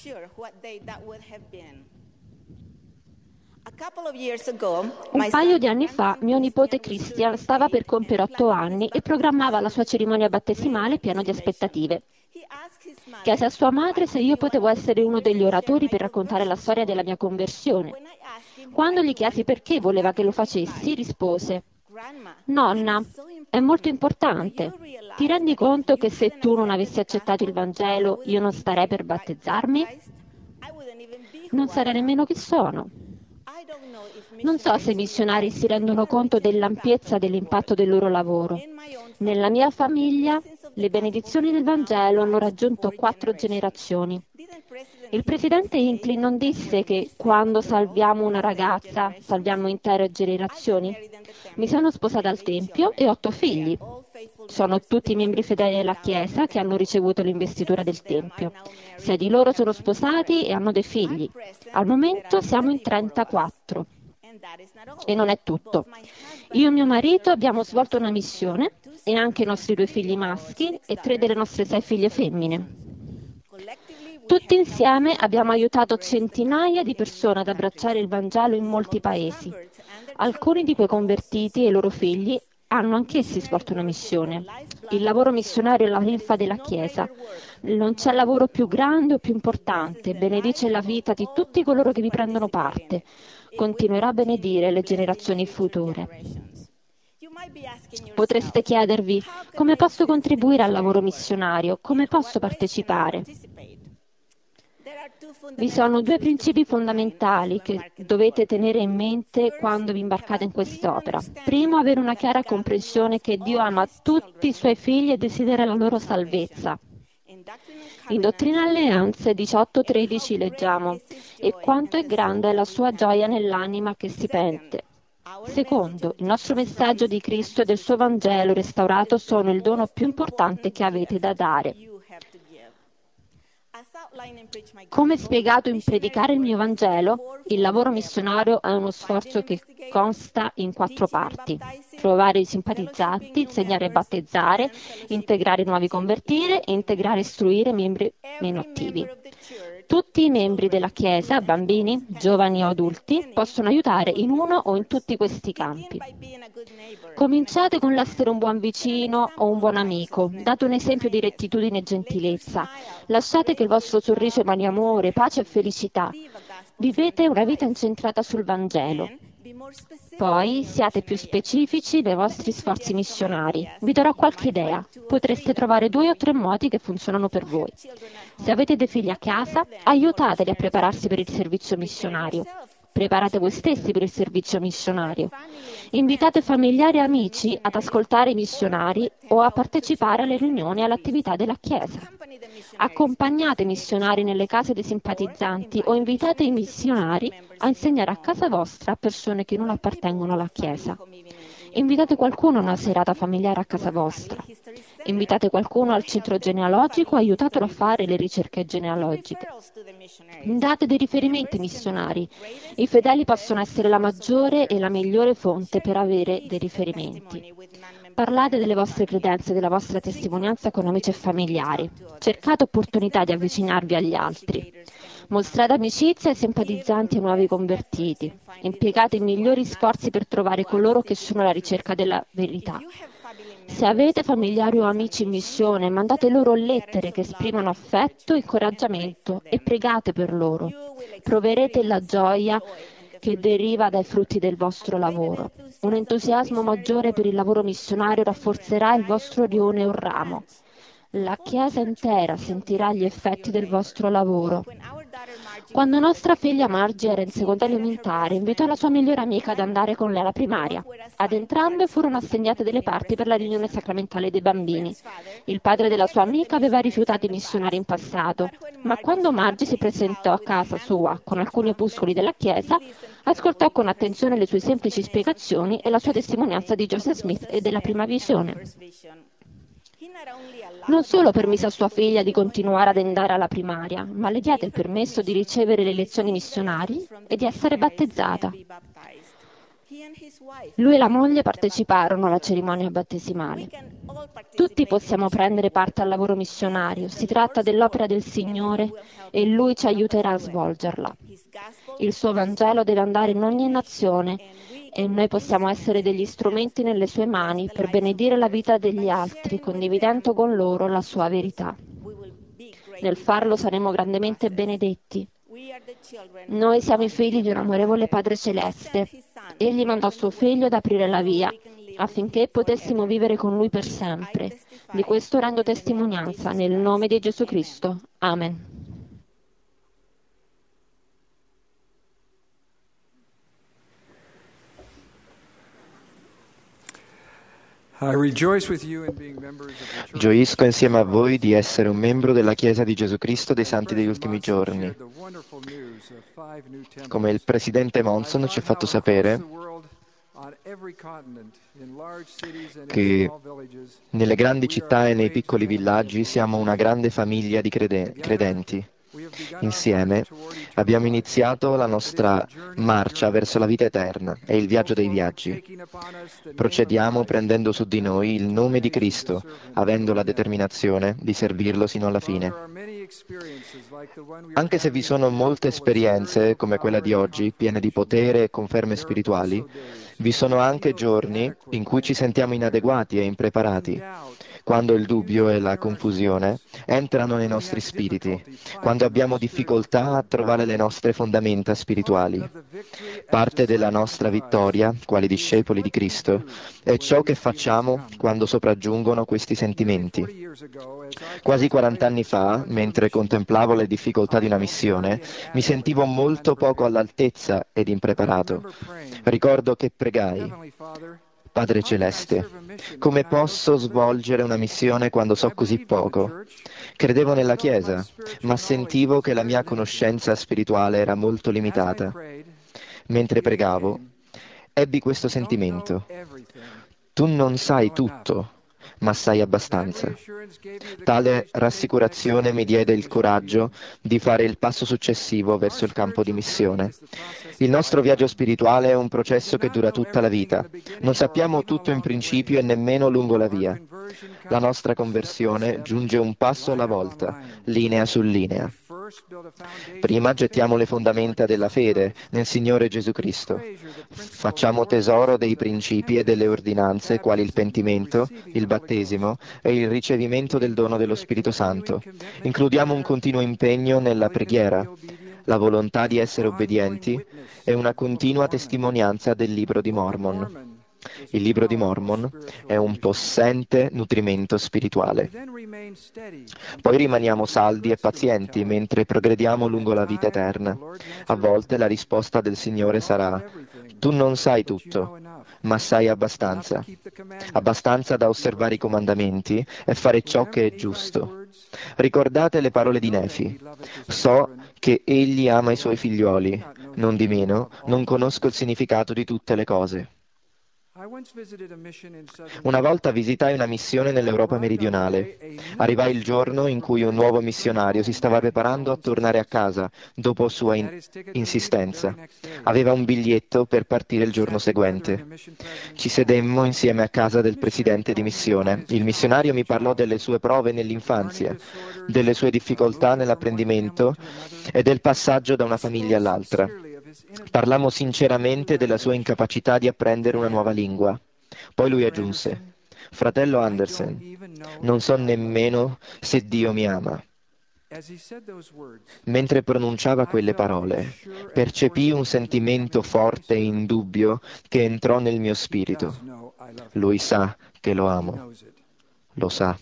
Un paio di anni fa mio nipote Christian stava per compiere 8 anni e programmava la sua cerimonia battesimale pieno di aspettative. Chiese a sua madre se io potevo essere uno degli oratori per raccontare la storia della mia conversione. Quando gli chiesi perché voleva che lo facessi, rispose: «Nonna, è molto importante. Ti rendi conto che se tu non avessi accettato il Vangelo, io non starei per battezzarmi? Non sarei nemmeno chi sono». Non so se i missionari si rendono conto dell'ampiezza dell'impatto del loro lavoro. Nella mia famiglia, le benedizioni del Vangelo hanno raggiunto 4 generazioni. Il presidente Hinckley non disse che quando salviamo una ragazza, salviamo intere generazioni? Mi sono sposata al Tempio e ho 8 figli. Sono tutti membri fedeli della Chiesa che hanno ricevuto l'investitura del Tempio. 6 di loro sono sposati e hanno dei figli. Al momento siamo in 34. E non è tutto. Io e mio marito abbiamo svolto una missione e anche i nostri 2 figli maschi e 3 delle nostre 6 figlie femmine. Tutti insieme abbiamo aiutato centinaia di persone ad abbracciare il Vangelo in molti paesi. Alcuni di quei convertiti e i loro figli hanno anch'essi svolto una missione. Il lavoro missionario è la linfa della Chiesa. Non c'è lavoro più grande o più importante. Benedice la vita di tutti coloro che vi prendono parte. Continuerà a benedire le generazioni future. Potreste chiedervi: come posso contribuire al lavoro missionario? Come posso partecipare? Vi sono 2 principi fondamentali che dovete tenere in mente quando vi imbarcate in quest'opera. Primo, avere una chiara comprensione che Dio ama tutti i suoi figli e desidera la loro salvezza. In Dottrina e Alleanze 18:13 leggiamo: «E quanto è grande la sua gioia nell'anima che si pente». Secondo, il nostro messaggio di Cristo e del suo Vangelo restaurato sono il dono più importante che avete da dare. Come spiegato in Predicare il mio Vangelo, il lavoro missionario è uno sforzo che consta in 4 parti: trovare i simpatizzanti, insegnare e battezzare, integrare nuovi convertire e integrare e istruire membri meno attivi. Tutti i membri della Chiesa, bambini, giovani o adulti, possono aiutare in uno o in tutti questi campi. Cominciate con l'essere un buon vicino o un buon amico. Date un esempio di rettitudine e gentilezza. Lasciate che il vostro sorriso emani amore, pace e felicità. Vivete una vita incentrata sul Vangelo. Poi siate più specifici nei vostri sforzi missionari. Vi darò qualche idea. Potreste trovare 2 o 3 modi che funzionano per voi. Se avete dei figli a casa, aiutateli a prepararsi per il servizio missionario. Preparate voi stessi per il servizio missionario. Invitate familiari e amici ad ascoltare i missionari o a partecipare alle riunioni e all'attività della Chiesa. Accompagnate i missionari nelle case dei simpatizzanti o invitate i missionari a insegnare a casa vostra a persone che non appartengono alla Chiesa. Invitate qualcuno a una serata familiare a casa vostra. Invitate qualcuno al centro genealogico e aiutatelo a fare le ricerche genealogiche. Date dei riferimenti missionari. I fedeli possono essere la maggiore e la migliore fonte per avere dei riferimenti. Parlate delle vostre credenze e della vostra testimonianza con amici e familiari. Cercate opportunità di avvicinarvi agli altri. Mostrate amicizia ai simpatizzanti e ai nuovi convertiti. Impiegate i migliori sforzi per trovare coloro che sono alla ricerca della verità. Se avete familiari o amici in missione, mandate loro lettere che esprimono affetto e incoraggiamento e pregate per loro. Proverete la gioia che deriva dai frutti del vostro lavoro. Un entusiasmo maggiore per il lavoro missionario rafforzerà il vostro rione o ramo. La Chiesa intera sentirà gli effetti del vostro lavoro. Quando nostra figlia Margie era in seconda elementare, invitò la sua migliore amica ad andare con lei alla primaria. Ad entrambe furono assegnate delle parti per la riunione sacramentale dei bambini. Il padre della sua amica aveva rifiutato i missionari in passato, ma quando Margie si presentò a casa sua con alcuni opuscoli della Chiesa, ascoltò con attenzione le sue semplici spiegazioni e la sua testimonianza di Joseph Smith e della prima visione. Non solo permise a sua figlia di continuare ad andare alla primaria, ma le diede il permesso di ricevere le lezioni missionari e di essere battezzata. Lui e la moglie parteciparono alla cerimonia battesimale. Tutti possiamo prendere parte al lavoro missionario, si tratta dell'opera del Signore e Lui ci aiuterà a svolgerla. Il suo Vangelo deve andare in ogni nazione e noi possiamo essere degli strumenti nelle sue mani per benedire la vita degli altri, condividendo con loro la sua verità. Nel farlo saremo grandemente benedetti. Noi siamo i figli di un amorevole Padre Celeste. Egli mandò suo Figlio ad aprire la via, affinché potessimo vivere con Lui per sempre. Di questo rendo testimonianza nel nome di Gesù Cristo. Amen. Gioisco insieme a voi di essere un membro della Chiesa di Gesù Cristo dei Santi degli Ultimi Giorni. Come il Presidente Monson ci ha fatto sapere, che nelle grandi città e nei piccoli villaggi siamo una grande famiglia di credenti. Insieme abbiamo iniziato la nostra marcia verso la vita eterna e il viaggio dei viaggi. Procediamo prendendo su di noi il nome di Cristo, avendo la determinazione di servirlo sino alla fine. Anche se vi sono molte esperienze come quella di oggi, piene di potere e conferme spirituali, vi sono anche giorni in cui ci sentiamo inadeguati e impreparati, quando il dubbio e la confusione entrano nei nostri spiriti, quando abbiamo difficoltà a trovare le nostre fondamenta spirituali. Parte della nostra vittoria, quali discepoli di Cristo, è ciò che facciamo quando sopraggiungono questi sentimenti. Quasi 40 anni fa, mentre contemplavo le difficoltà di una missione, mi sentivo molto poco all'altezza ed impreparato. Ricordo che pregai: Padre Celeste, come posso svolgere una missione quando so così poco? Credevo nella Chiesa, ma sentivo che la mia conoscenza spirituale era molto limitata. Mentre pregavo, ebbi questo sentimento: tu non sai tutto, ma sai abbastanza. Tale rassicurazione mi diede il coraggio di fare il passo successivo verso il campo di missione. Il nostro viaggio spirituale è un processo che dura tutta la vita. Non sappiamo tutto in principio e nemmeno lungo la via. La nostra conversione giunge un passo alla volta, linea su linea. Prima gettiamo le fondamenta della fede nel Signore Gesù Cristo. Facciamo tesoro dei principi e delle ordinanze, quali il pentimento, il battesimo e il ricevimento del dono dello Spirito Santo. Includiamo un continuo impegno nella preghiera, la volontà di essere obbedienti e una continua testimonianza del Libro di Mormon. Il libro di Mormon è un possente nutrimento spirituale. Poi rimaniamo saldi e pazienti mentre progrediamo lungo la vita eterna. A volte la risposta del Signore sarà: tu non sai tutto, ma sai abbastanza. Abbastanza da osservare i comandamenti e fare ciò che è giusto. Ricordate le parole di Nefi. So che egli ama i suoi figlioli, non di meno, non conosco il significato di tutte le cose. Una volta visitai una missione nell'Europa meridionale. Arrivai il giorno in cui un nuovo missionario si stava preparando a tornare a casa dopo sua insistenza. Aveva un biglietto per partire il giorno seguente. Ci sedemmo insieme a casa del presidente di missione. Il missionario mi parlò delle sue prove nell'infanzia, delle sue difficoltà nell'apprendimento e del passaggio da una famiglia all'altra. Parlammo sinceramente della sua incapacità di apprendere una nuova lingua. Poi lui aggiunse: fratello Anderson, non so nemmeno se Dio mi ama. Mentre pronunciava quelle parole, percepii un sentimento forte e indubbio che entrò nel mio spirito. Lui sa che lo amo. Lo sa.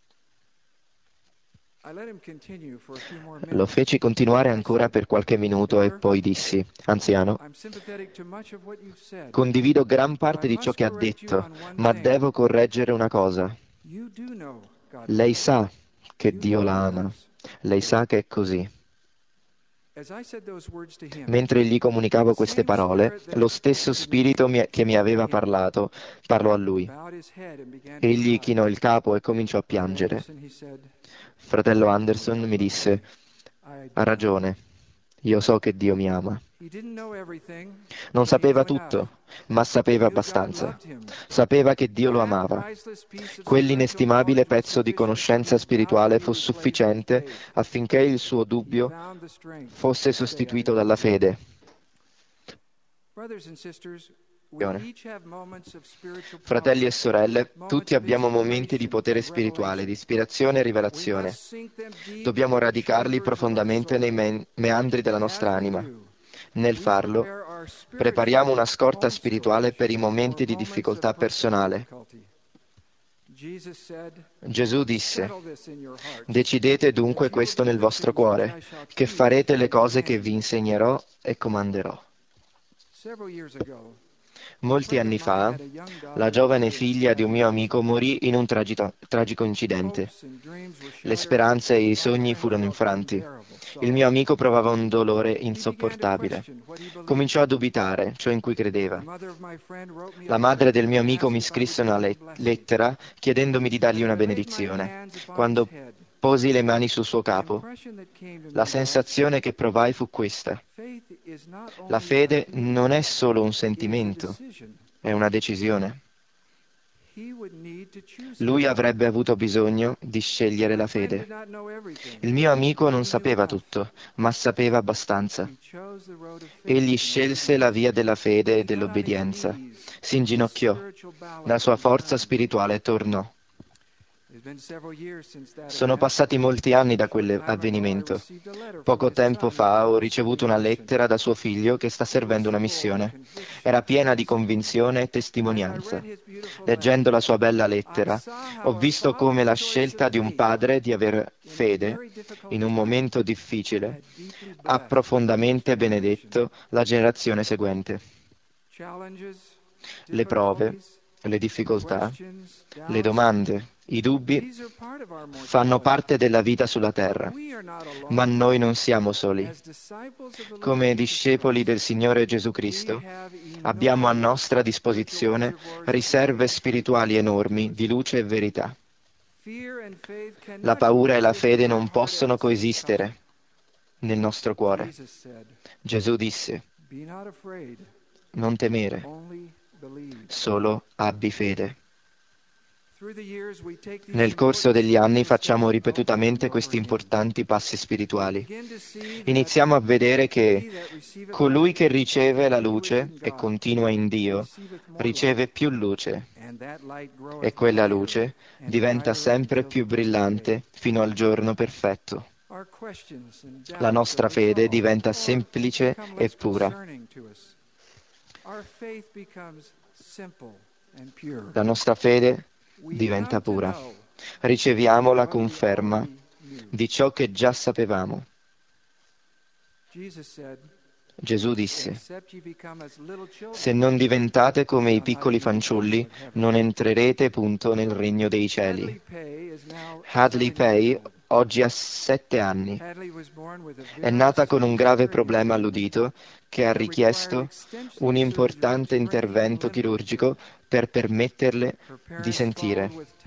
Lo feci continuare ancora per qualche minuto e poi dissi: anziano, condivido gran parte di ciò che ha detto, ma devo correggere una cosa. Lei sa che Dio la ama. Lei sa che è così. Mentre gli comunicavo queste parole, lo stesso spirito che mi aveva parlato parlò a lui. Egli chinò il capo e cominciò a piangere. Fratello Anderson mi disse: ha ragione, io so che Dio mi ama. Non sapeva tutto, ma sapeva abbastanza. Sapeva che Dio lo amava. Quell'inestimabile pezzo di conoscenza spirituale fu sufficiente affinché il suo dubbio fosse sostituito dalla fede. Fratelli e sorelle, tutti abbiamo momenti di potere spirituale, di ispirazione e rivelazione. Dobbiamo radicarli profondamente nei meandri della nostra anima. Nel farlo, prepariamo una scorta spirituale per i momenti di difficoltà personale. Gesù disse: decidete dunque questo nel vostro cuore, che farete le cose che vi insegnerò e comanderò. Molti anni fa, la giovane figlia di un mio amico morì in un tragico incidente. Le speranze e i sogni furono infranti. Il mio amico provava un dolore insopportabile. Cominciò a dubitare ciò in cui credeva. La madre del mio amico mi scrisse una lettera chiedendomi di dargli una benedizione. Quando posi le mani sul suo capo, la sensazione che provai fu questa: la fede non è solo un sentimento, è una decisione. Lui avrebbe avuto bisogno di scegliere la fede. Il mio amico non sapeva tutto, ma sapeva abbastanza. Egli scelse la via della fede e dell'obbedienza. Si inginocchiò. La sua forza spirituale tornò. Sono passati molti anni da quell'avvenimento. Poco tempo fa ho ricevuto una lettera da suo figlio che sta servendo una missione. Era piena di convinzione e testimonianza. Leggendo la sua bella lettera, ho visto come la scelta di un padre di aver fede in un momento difficile ha profondamente benedetto la generazione seguente. Le prove, le difficoltà, le domande, i dubbi fanno parte della vita sulla terra, ma noi non siamo soli. Come discepoli del Signore Gesù Cristo, abbiamo a nostra disposizione riserve spirituali enormi di luce e verità. La paura e la fede non possono coesistere nel nostro cuore. Gesù disse: non temere, solo abbi fede. Nel corso degli anni facciamo ripetutamente questi importanti passi spirituali. Iniziamo a vedere che colui che riceve la luce e continua in Dio riceve più luce, e quella luce diventa sempre più brillante fino al giorno perfetto. La nostra fede diventa semplice e pura. La nostra fede diventa pura. Riceviamo la conferma di ciò che già sapevamo. Gesù disse: se non diventate come i piccoli fanciulli, non entrerete punto nel regno dei cieli. Hadley Pay oggi ha 7 anni. È nata con un grave problema all'udito che ha richiesto un importante intervento chirurgico per permetterle di sentire.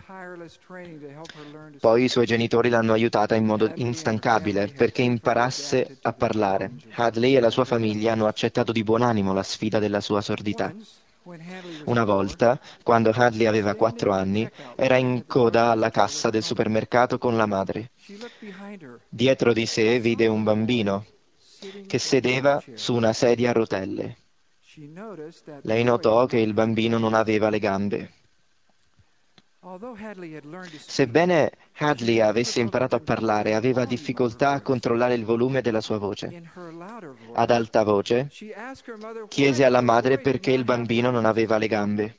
Poi i suoi genitori l'hanno aiutata in modo instancabile perché imparasse a parlare. Hadley e la sua famiglia hanno accettato di buon animo la sfida della sua sordità. Una volta, quando Hadley aveva 4 anni, era in coda alla cassa del supermercato con la madre. Dietro di sé vide un bambino che sedeva su una sedia a rotelle. Lei notò che il bambino non aveva le gambe. Sebbene Hadley avesse imparato a parlare, aveva difficoltà a controllare il volume della sua voce. Ad alta voce, chiese alla madre perché il bambino non aveva le gambe.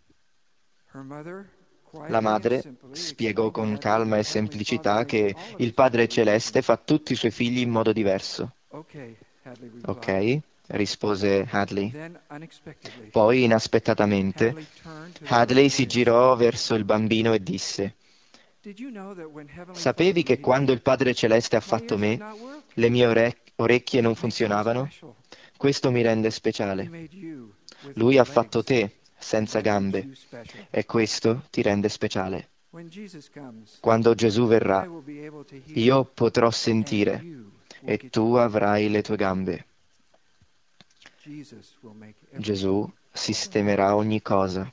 La madre spiegò con calma e semplicità che il Padre Celeste fa tutti i suoi figli in modo diverso. Ok, rispose Hadley. Poi, inaspettatamente, Hadley si girò verso il bambino e disse: sapevi che quando il Padre Celeste ha fatto me, le mie orecchie non funzionavano? Questo mi rende speciale. Lui ha fatto te senza gambe e questo ti rende speciale. Quando Gesù verrà, io potrò sentire e tu avrai le tue gambe. Gesù sistemerà ogni cosa.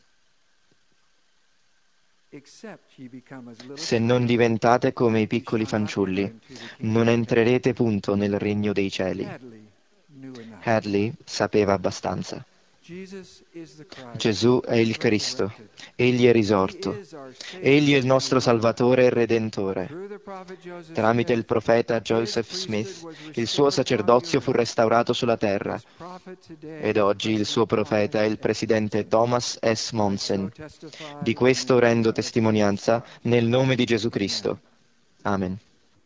Se non diventate come i piccoli fanciulli, non entrerete punto nel regno dei cieli. Hadley sapeva abbastanza. Gesù è il Cristo, Egli è risorto, Egli è il nostro Salvatore e Redentore. Tramite il profeta Joseph Smith, il suo sacerdozio fu restaurato sulla terra ed oggi il suo profeta è il presidente Thomas S. Monson. Di questo rendo testimonianza nel nome di Gesù Cristo. Amen.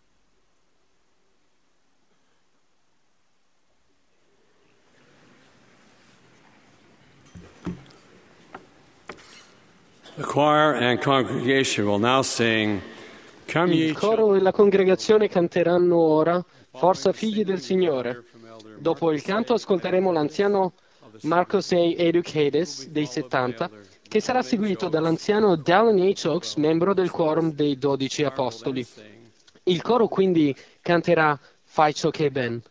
The choir and congregation will now sing, Come ye Il coro e la congregazione canteranno ora Forza figli del Signore. Dopo il canto ascolteremo l'anziano Marcos A. Educates dei 70, che sarà seguito dall'anziano Dallin H. Oaks, membro del quorum dei 12 apostoli. Il coro quindi canterà Fai ciò che è ben.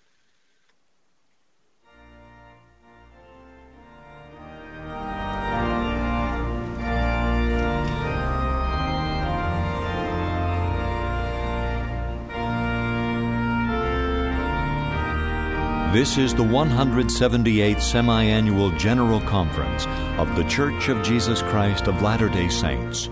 This is the 178th Semi-Annual General Conference of The Church of Jesus Christ of Latter-day Saints.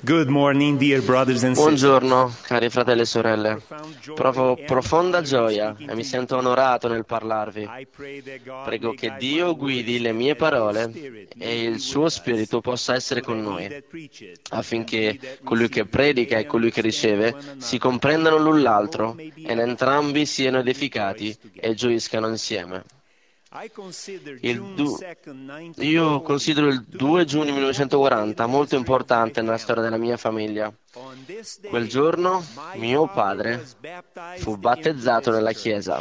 Good morning, dear brothers and sisters. Buongiorno, cari fratelli e sorelle. Provo profonda gioia e mi sento onorato nel parlarvi. Prego che Dio guidi le mie parole e il suo Spirito possa essere con noi, affinché colui che predica e colui che riceve si comprendano l'un l'altro e entrambi siano edificati e gioiscano insieme. Io considero il 2 giugno 1940 molto importante nella storia della mia famiglia. Quel giorno mio padre fu battezzato nella chiesa.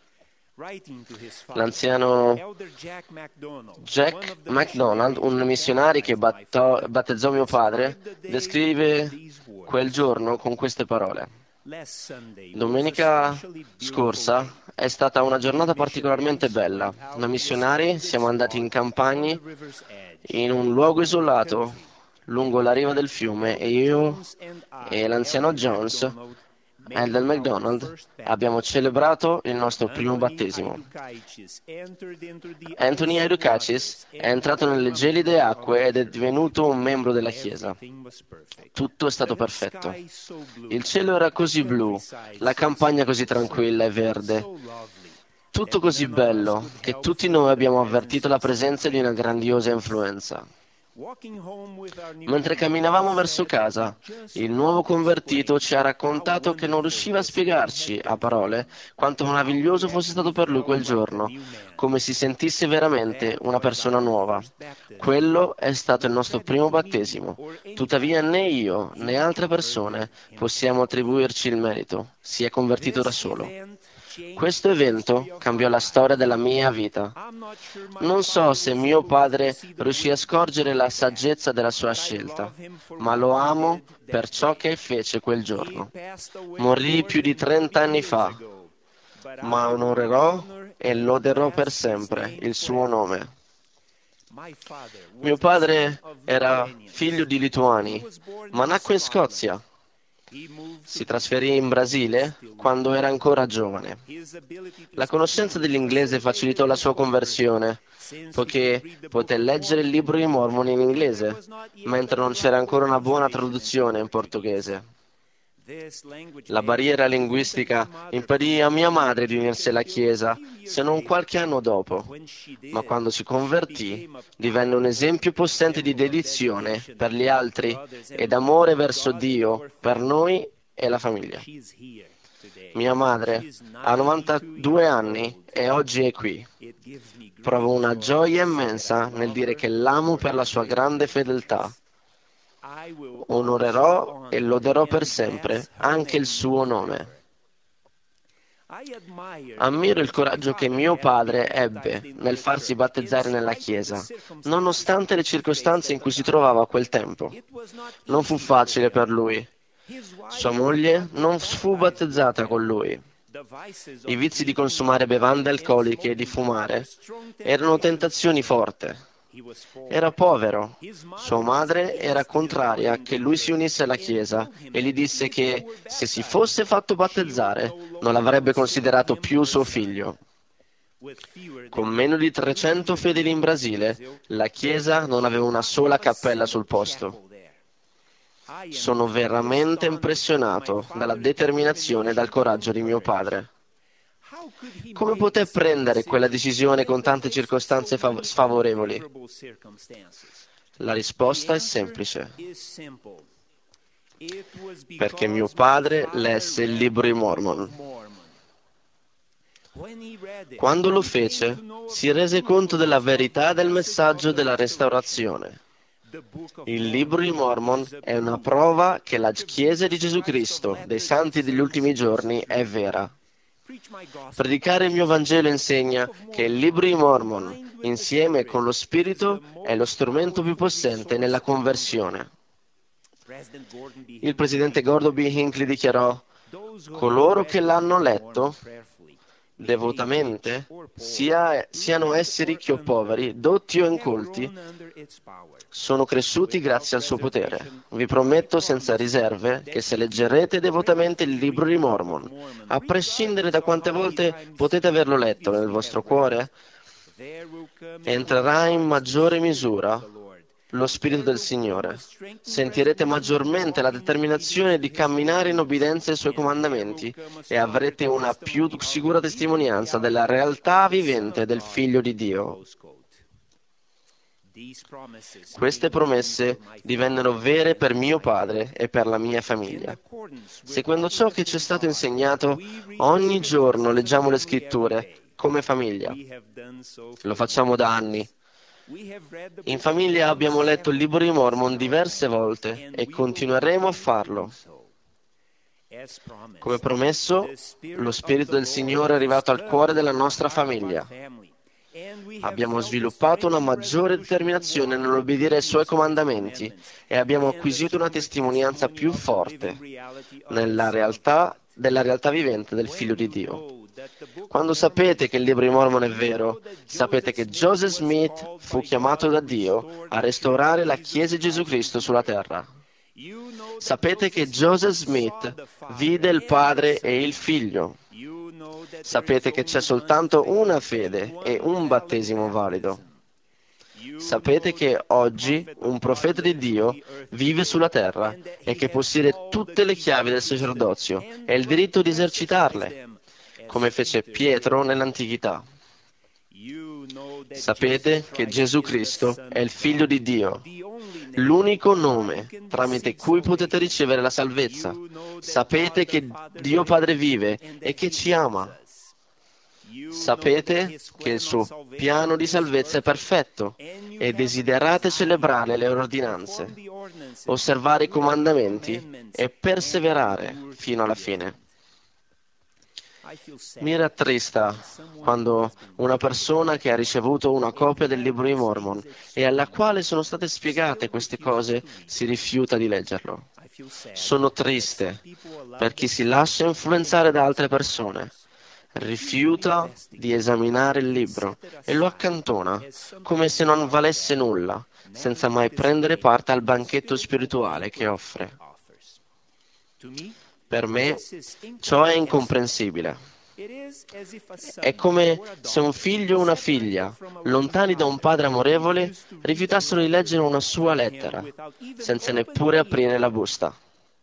L'anziano Jack MacDonald, un missionario che battezzò mio padre, descrive quel giorno con queste parole. Domenica scorsa è stata una giornata particolarmente bella. Noi missionari siamo andati in campagna in un luogo isolato lungo la riva del fiume e io e l'anziano Jones e del McDonald abbiamo celebrato il nostro primo battesimo. Anthony Aidukachis è entrato nelle gelide acque ed è divenuto un membro della Chiesa. Tutto è stato perfetto. Il cielo era così blu, la campagna così tranquilla e verde. Tutto così bello che tutti noi abbiamo avvertito la presenza di una grandiosa influenza. Mentre camminavamo verso casa, il nuovo convertito ci ha raccontato che non riusciva a spiegarci a parole quanto meraviglioso fosse stato per lui quel giorno, come si sentisse veramente una persona nuova. Quello è stato il nostro primo battesimo. Tuttavia né io né altre persone possiamo attribuirci il merito. Si è convertito da solo. Questo evento cambiò la storia della mia vita. Non so se mio padre riuscì a scorgere la saggezza della sua scelta, ma lo amo per ciò che fece quel giorno. Morì più di 30 anni fa, ma onorerò e loderò per sempre il suo nome. Mio padre era figlio di lituani, ma nacque in Scozia. Si trasferì in Brasile quando era ancora giovane. La conoscenza dell'inglese facilitò la sua conversione, poiché poté leggere il libro di Mormoni in inglese, mentre non c'era ancora una buona traduzione in portoghese. La barriera linguistica impedì a mia madre di unirsi alla Chiesa, se non qualche anno dopo, ma quando si convertì divenne un esempio possente di dedizione per gli altri e d'amore verso Dio per noi e la famiglia. Mia madre ha 92 anni e oggi è qui. Provo una gioia immensa nel dire che l'amo per la sua grande fedeltà. Onorerò e loderò per sempre anche il suo nome. Ammiro il coraggio che mio padre ebbe nel farsi battezzare nella Chiesa, nonostante le circostanze in cui si trovava a quel tempo. Non fu facile per lui. Sua moglie non fu battezzata con lui. I vizi di consumare bevande alcoliche e di fumare erano tentazioni forti. Era povero. Sua madre era contraria che lui si unisse alla Chiesa e gli disse che se si fosse fatto battezzare non l'avrebbe considerato più suo figlio. Con meno di 300 fedeli in Brasile, la Chiesa non aveva una sola cappella sul posto. Sono veramente impressionato dalla determinazione e dal coraggio di mio padre. Come poté prendere quella decisione con tante circostanze sfavorevoli? La risposta è semplice. Perché mio padre lesse il libro di Mormon. Quando lo fece, si rese conto della verità del messaggio della restaurazione. Il libro di Mormon è una prova che la Chiesa di Gesù Cristo, dei santi degli ultimi giorni, è vera. Predicare il mio Vangelo insegna che il libro di Mormon, insieme con lo Spirito, è lo strumento più possente nella conversione. Il presidente Gordon B. Hinckley dichiarò: coloro che l'hanno letto devotamente, siano essi ricchi o poveri, dotti o incolti, sono cresciuti grazie al suo potere. Vi prometto senza riserve che se leggerete devotamente il libro di Mormon, a prescindere da quante volte potete averlo letto nel vostro cuore, entrerà in maggiore misura lo Spirito del Signore. Sentirete maggiormente la determinazione di camminare in obbedienza ai Suoi comandamenti e avrete una più sicura testimonianza della realtà vivente del Figlio di Dio. Queste promesse divennero vere per mio padre e per la mia famiglia. Seguendo ciò che ci è stato insegnato, ogni giorno leggiamo le Scritture come famiglia. Lo facciamo da anni. In famiglia abbiamo letto il Libro di Mormon diverse volte e continueremo a farlo. Come promesso, lo Spirito del Signore è arrivato al cuore della nostra famiglia. Abbiamo sviluppato una maggiore determinazione nell'obbedire ai Suoi comandamenti e abbiamo acquisito una testimonianza più forte della realtà vivente del Figlio di Dio. Quando sapete che il Libro di Mormon è vero, sapete che Joseph Smith fu chiamato da Dio a restaurare la Chiesa di Gesù Cristo sulla terra. Sapete che Joseph Smith vide il Padre e il Figlio. Sapete che c'è soltanto una fede e un battesimo valido. Sapete che oggi un profeta di Dio vive sulla terra e che possiede tutte le chiavi del sacerdozio e il diritto di esercitarle, come fece Pietro nell'antichità. Sapete che Gesù Cristo è il Figlio di Dio, l'unico nome tramite cui potete ricevere la salvezza. Sapete che Dio Padre vive e che ci ama. Sapete che il suo piano di salvezza è perfetto e desiderate celebrare le ordinanze, osservare i comandamenti e perseverare fino alla fine. Mi rattrista quando una persona che ha ricevuto una copia del Libro di Mormon e alla quale sono state spiegate queste cose si rifiuta di leggerlo. Sono triste per chi si lascia influenzare da altre persone, rifiuta di esaminare il libro e lo accantona come se non valesse nulla, senza mai prendere parte al banchetto spirituale che offre. Per me ciò è incomprensibile. È come se un figlio o una figlia, lontani da un padre amorevole, rifiutassero di leggere una sua lettera, senza neppure aprire la busta.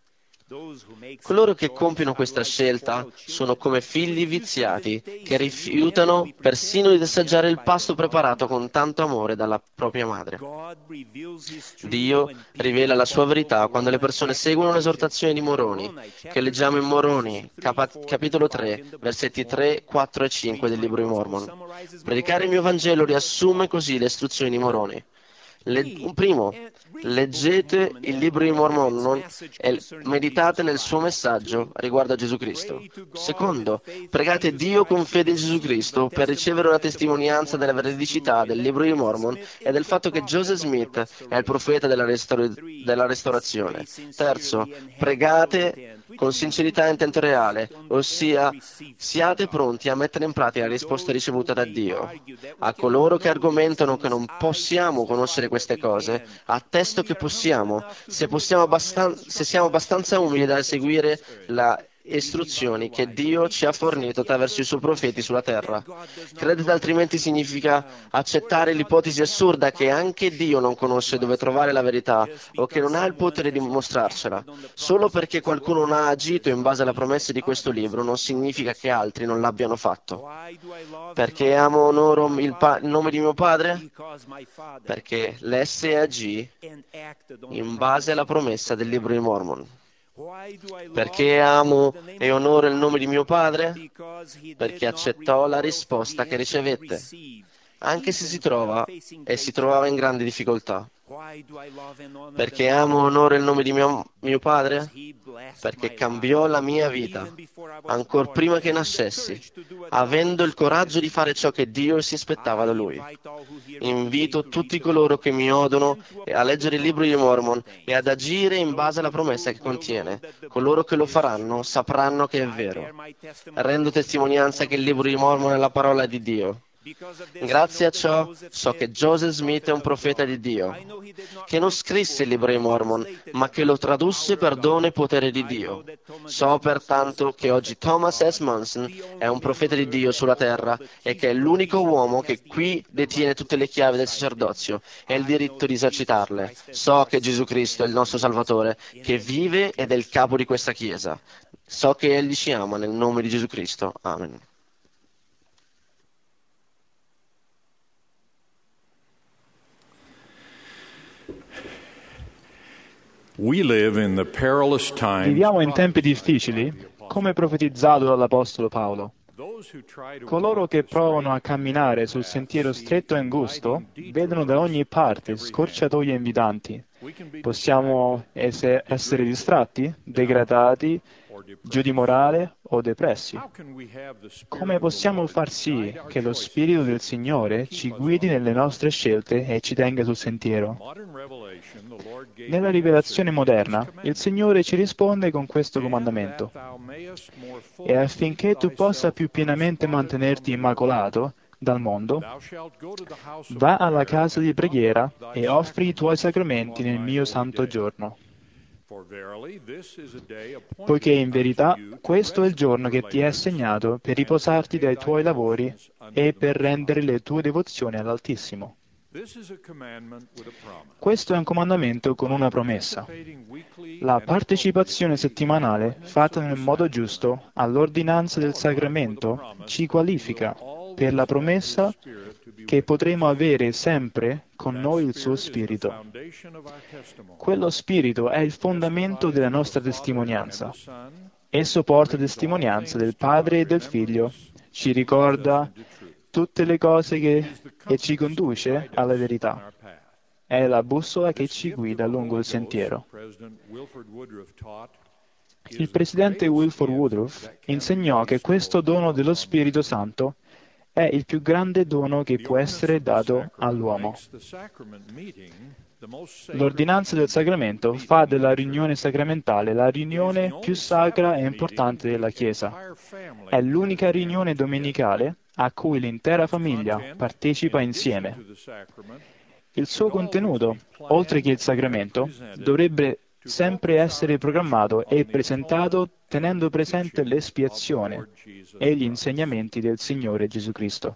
Coloro che compiono questa scelta sono come figli viziati che rifiutano persino di assaggiare il pasto preparato con tanto amore dalla propria madre. Dio rivela la sua verità quando le persone seguono l'esortazione di Moroni, che leggiamo in Moroni, capitolo 3, versetti 3, 4 e 5 del Libro di Mormon. Predicare il mio Vangelo riassume così le istruzioni di Moroni. Primo, leggete il Libro di Mormon e meditate nel suo messaggio riguardo a Gesù Cristo. Secondo, pregate Dio con fede in Gesù Cristo per ricevere una testimonianza della veridicità del Libro di Mormon e del fatto che Joseph Smith è il profeta della restaurazione. Terzo, pregate con sincerità e intento reale, ossia siate pronti a mettere in pratica la risposta ricevuta da Dio. A coloro che argomentano che non possiamo conoscere queste cose, attesto che possiamo, se siamo abbastanza umili da seguire le istruzioni che Dio ci ha fornito attraverso i suoi profeti sulla terra. Credete altrimenti significa accettare l'ipotesi assurda che anche Dio non conosce dove trovare la verità o che non ha il potere di mostrarcela. Solo perché qualcuno non ha agito in base alle promesse di questo libro non significa che altri non l'abbiano fatto. Perché amo e onoro il nome di mio Padre? Perché l'SAG in base alla promessa del Libro di Mormon. Perché amo e onoro il nome di mio Padre? Perché accettò la risposta che ricevette, anche se si trovava in grandi difficoltà. Perché amo e onoro il nome di mio Padre? Perché cambiò la mia vita, ancor prima che nascessi, avendo il coraggio di fare ciò che Dio si aspettava da Lui. Invito tutti coloro che mi odono a leggere il Libro di Mormon e ad agire in base alla promessa che contiene. Coloro che lo faranno sapranno che è vero. Rendo testimonianza che il Libro di Mormon è la parola di Dio. Grazie a ciò so che Joseph Smith è un profeta di Dio, che non scrisse il libro dei Mormon, ma che lo tradusse per dono e potere di Dio. So pertanto che oggi Thomas S. Monson è un profeta di Dio sulla terra e che è l'unico uomo che qui detiene tutte le chiavi del sacerdozio e il diritto di esercitarle. So che Gesù Cristo è il nostro Salvatore, che vive ed è il capo di questa Chiesa. So che Egli ci ama nel nome di Gesù Cristo. Amen. Viviamo in tempi difficili, come profetizzato dall'Apostolo Paolo. Coloro che provano a camminare sul sentiero stretto e angusto vedono da ogni parte scorciatoie invitanti. Possiamo essere distratti, degradati, giù di morale o depressi. Come possiamo far sì che lo Spirito del Signore ci guidi nelle nostre scelte e ci tenga sul sentiero? Nella rivelazione moderna, il Signore ci risponde con questo comandamento: e affinché tu possa più pienamente mantenerti immacolato dal mondo, va alla casa di preghiera e offri i tuoi sacramenti nel mio santo giorno. Poiché in verità questo è il giorno che ti è assegnato per riposarti dai tuoi lavori e per rendere le tue devozioni all'Altissimo. Questo è un comandamento con una promessa. La partecipazione settimanale, fatta nel modo giusto, all'ordinanza del sacramento, ci qualifica per la promessa che potremo avere sempre con noi il suo Spirito. Quello Spirito è il fondamento della nostra testimonianza. Esso porta testimonianza del Padre e del Figlio, ci ricorda tutte le cose e ci conduce alla verità. È la bussola che ci guida lungo il sentiero. Il presidente Wilford Woodruff insegnò che questo dono dello Spirito Santo è il più grande dono che può essere dato all'uomo. L'ordinanza del sacramento fa della riunione sacramentale la riunione più sacra e importante della Chiesa. È l'unica riunione domenicale a cui l'intera famiglia partecipa insieme. Il suo contenuto, oltre che il sacramento, dovrebbe sempre essere programmato e presentato tenendo presente l'espiazione e gli insegnamenti del Signore Gesù Cristo.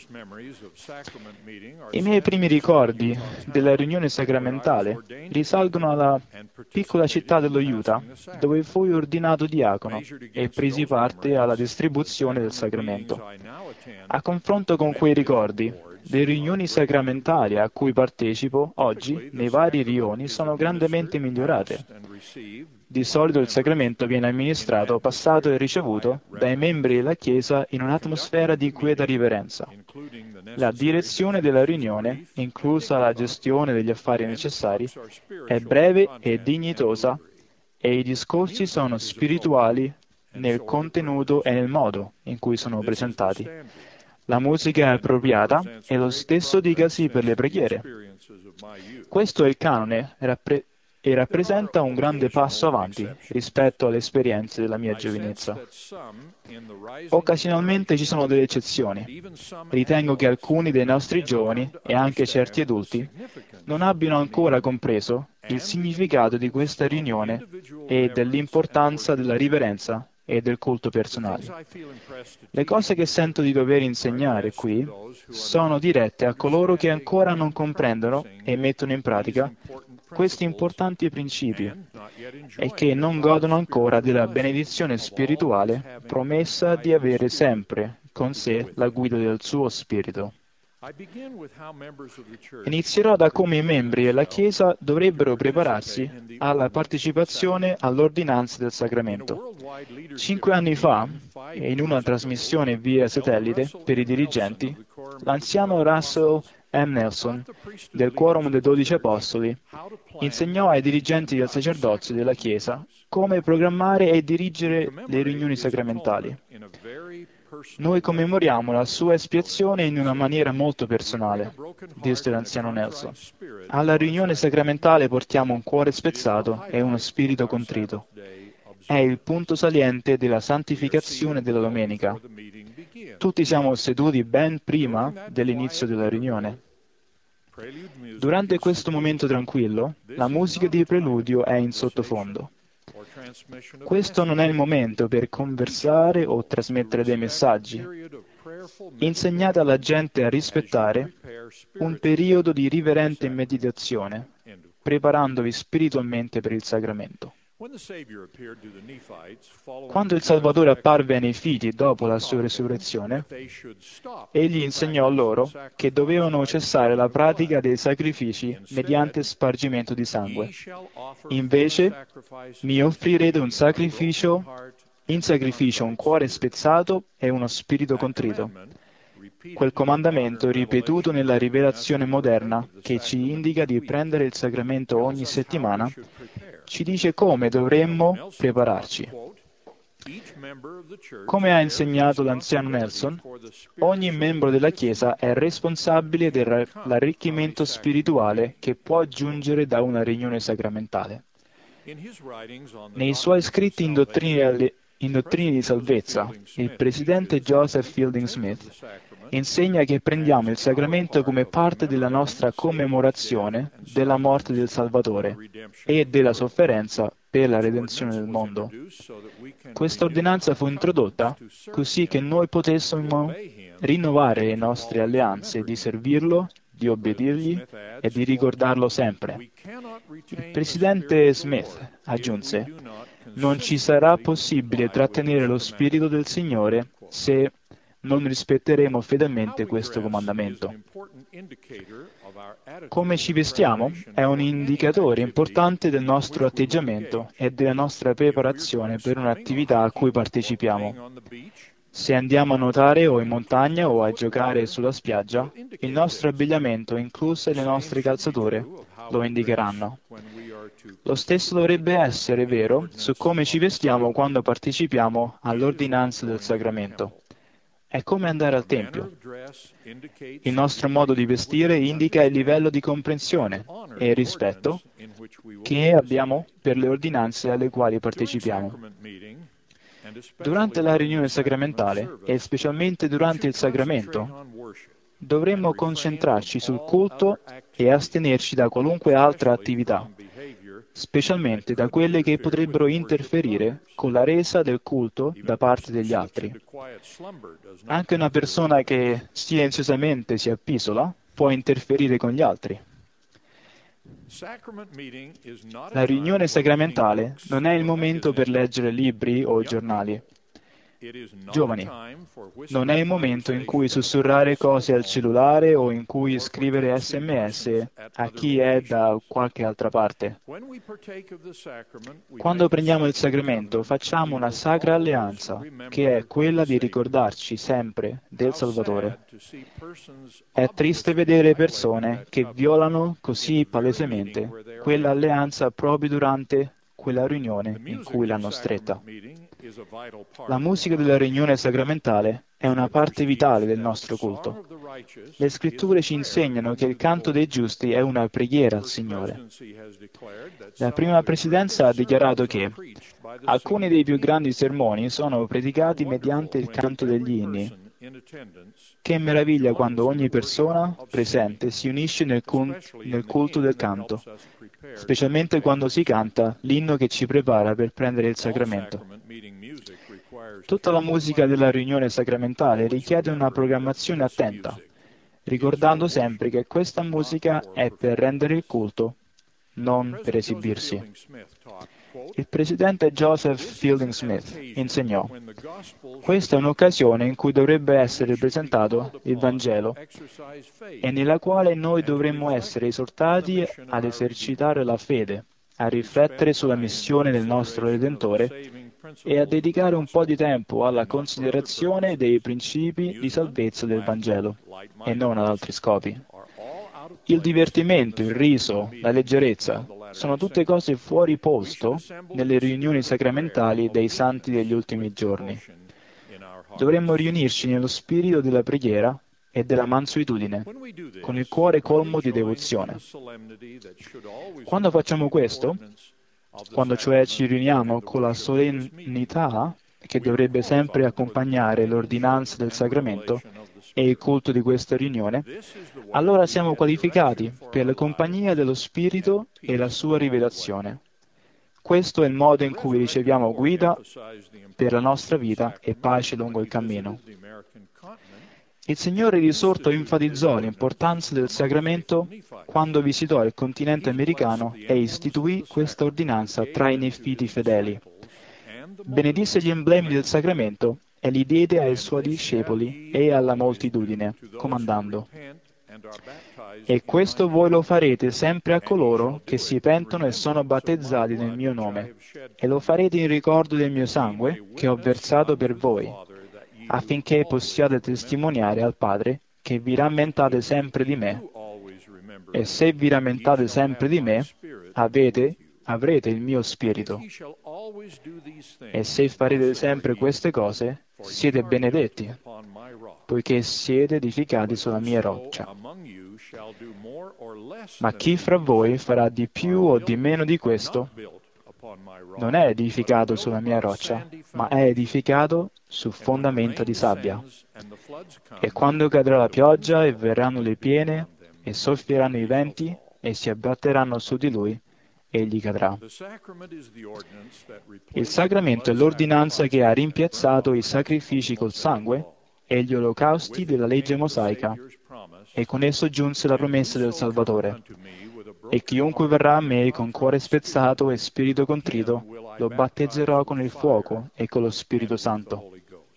I miei primi ricordi della riunione sacramentale risalgono alla piccola città dello Utah, dove fui ordinato diacono e presi parte alla distribuzione del sacramento. A confronto con quei ricordi, le riunioni sacramentali a cui partecipo oggi nei vari rioni sono grandemente migliorate. Di solito il sacramento viene amministrato, passato e ricevuto dai membri della Chiesa in un'atmosfera di quieta riverenza. La direzione della riunione, inclusa la gestione degli affari necessari, è breve e dignitosa e i discorsi sono spirituali nel contenuto e nel modo in cui sono presentati. La musica è appropriata e lo stesso dicasi per le preghiere. Questo è il canone e rappresenta un grande passo avanti rispetto alle esperienze della mia giovinezza. Occasionalmente ci sono delle eccezioni. Ritengo che alcuni dei nostri giovani, e anche certi adulti, non abbiano ancora compreso il significato di questa riunione e dell'importanza della riverenza e del culto personale. Le cose che sento di dover insegnare qui sono dirette a coloro che ancora non comprendono e mettono in pratica questi importanti principi e che non godono ancora della benedizione spirituale promessa di avere sempre con sé la guida del suo Spirito. Inizierò da come i membri della Chiesa dovrebbero prepararsi alla partecipazione all'ordinanza del sacramento. 5 anni fa, in una trasmissione via satellite per i dirigenti, l'anziano Russell M. Nelson, del Quorum dei 12 Apostoli, insegnò ai dirigenti del sacerdozio della Chiesa come programmare e dirigere le riunioni sacramentali. Noi commemoriamo la sua espiazione in una maniera molto personale, disse l'anziano Nelson. Alla riunione sacramentale portiamo un cuore spezzato e uno spirito contrito. È il punto saliente della santificazione della domenica. Tutti siamo seduti ben prima dell'inizio della riunione. Durante questo momento tranquillo, la musica di preludio è in sottofondo. Questo non è il momento per conversare o trasmettere dei messaggi. Insegnate alla gente a rispettare un periodo di riverente meditazione, preparandovi spiritualmente per il sacramento. Quando il Salvatore apparve ai Nefiti dopo la sua resurrezione, egli insegnò loro che dovevano cessare la pratica dei sacrifici mediante spargimento di sangue. Invece, mi offrirete in sacrificio un cuore spezzato e uno spirito contrito. Quel comandamento ripetuto nella rivelazione moderna, che ci indica di prendere il sacramento ogni settimana, ci dice come dovremmo prepararci. Come ha insegnato l'anziano Nelson, ogni membro della Chiesa è responsabile dell'arricchimento spirituale che può giungere da una riunione sacramentale. Nei suoi scritti in dottrine di salvezza, il presidente Joseph Fielding Smith insegna che prendiamo il sacramento come parte della nostra commemorazione della morte del Salvatore e della sofferenza per la redenzione del mondo. Questa ordinanza fu introdotta così che noi potessimo rinnovare le nostre alleanze di servirlo, di obbedirgli e di ricordarlo sempre. Il presidente Smith aggiunse: non ci sarà possibile trattenere lo Spirito del Signore se non rispetteremo fedelmente questo comandamento. Come ci vestiamo è un indicatore importante del nostro atteggiamento e della nostra preparazione per un'attività a cui partecipiamo. Se andiamo a nuotare o in montagna o a giocare sulla spiaggia, il nostro abbigliamento, incluse le nostre calzature, lo indicheranno. Lo stesso dovrebbe essere vero su come ci vestiamo quando partecipiamo all'ordinanza del sacramento. È come andare al Tempio. Il nostro modo di vestire indica il livello di comprensione e rispetto che abbiamo per le ordinanze alle quali partecipiamo. Durante la riunione sacramentale, e specialmente durante il sacramento, dovremmo concentrarci sul culto e astenerci da qualunque altra attività, specialmente da quelle che potrebbero interferire con la resa del culto da parte degli altri. Anche una persona che silenziosamente si appisola può interferire con gli altri. La riunione sacramentale non è il momento per leggere libri o giornali. Giovani, non è il momento in cui sussurrare cose al cellulare o in cui scrivere SMS a chi è da qualche altra parte. Quando prendiamo il sacramento facciamo una sacra alleanza, che è quella di ricordarci sempre del Salvatore. È triste vedere persone che violano così palesemente quell'alleanza proprio durante quella riunione in cui l'hanno stretta. La musica della riunione sacramentale è una parte vitale del nostro culto. Le scritture ci insegnano che il canto dei giusti è una preghiera al Signore. La prima presidenza ha dichiarato che alcuni dei più grandi sermoni sono predicati mediante il canto degli inni. Che meraviglia quando ogni persona presente si unisce nel culto del canto, specialmente quando si canta l'inno che ci prepara per prendere il sacramento. Tutta la musica della riunione sacramentale richiede una programmazione attenta, ricordando sempre che questa musica è per rendere il culto, non per esibirsi. Il presidente Joseph Fielding Smith insegnò: questa è un'occasione in cui dovrebbe essere presentato il Vangelo e nella quale noi dovremmo essere esortati ad esercitare la fede, a riflettere sulla missione del nostro Redentore e a dedicare un po' di tempo alla considerazione dei principi di salvezza del Vangelo e non ad altri scopi. Il divertimento, il riso, la leggerezza sono tutte cose fuori posto nelle riunioni sacramentali dei santi degli ultimi giorni. Dovremmo riunirci nello spirito della preghiera e della mansuetudine, con il cuore colmo di devozione. Quando facciamo questo, quando cioè ci riuniamo con la solennità che dovrebbe sempre accompagnare l'ordinanza del sacramento e il culto di questa riunione, allora siamo qualificati per la compagnia dello Spirito e la sua rivelazione. Questo è il modo in cui riceviamo guida per la nostra vita e pace lungo il cammino. Il Signore risorto enfatizzò l'importanza del sacramento quando visitò il continente americano e istituì questa ordinanza tra i nefiti fedeli. Benedisse gli emblemi del sacramento e li diede ai suoi discepoli e alla moltitudine, comandando: «E questo voi lo farete sempre a coloro che si pentono e sono battezzati nel mio nome, e lo farete in ricordo del mio sangue che ho versato per voi, affinché possiate testimoniare al Padre che vi rammentate sempre di me. E se vi rammentate sempre di me, avrete il mio spirito. E se farete sempre queste cose, siete benedetti, poiché siete edificati sulla mia roccia. Ma chi fra voi farà di più o di meno di questo, non è edificato sulla mia roccia, ma è edificato su fondamenta di sabbia. E quando cadrà la pioggia e verranno le piene, e soffieranno i venti, e si abbatteranno su di lui, egli cadrà». Il sacramento è l'ordinanza che ha rimpiazzato i sacrifici col sangue e gli olocausti della legge mosaica, e con esso giunse la promessa del Salvatore. «E chiunque verrà a me con cuore spezzato e spirito contrito, lo battezzerò con il fuoco e con lo Spirito Santo».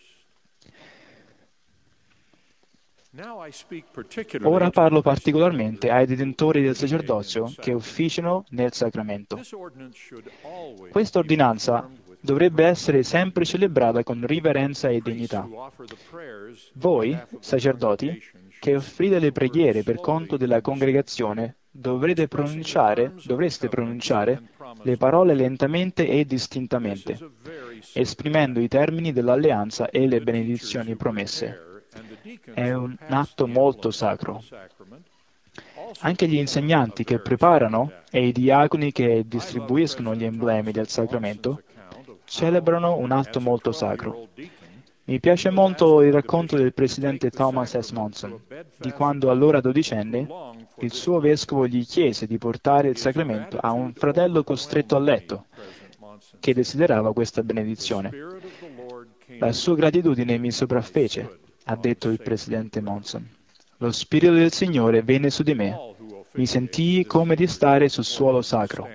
Ora parlo particolarmente ai detentori del sacerdozio che ufficiano nel sacramento. Questa ordinanza dovrebbe essere sempre celebrata con riverenza e dignità. Voi, sacerdoti, che offrite le preghiere per conto della congregazione, dovreste pronunciare le parole lentamente e distintamente, esprimendo i termini dell'alleanza e le benedizioni promesse. È un atto molto sacro. Anche gli insegnanti che preparano e i diaconi che distribuiscono gli emblemi del sacramento celebrano un atto molto sacro. Mi piace molto il racconto del presidente Thomas S. Monson, di quando allora dodicenne il suo vescovo gli chiese di portare il sacramento a un fratello costretto a letto, che desiderava questa benedizione. La sua gratitudine mi sopraffece, ha detto il presidente Monson. Lo Spirito del Signore venne su di me. Mi sentii come di stare sul suolo sacro.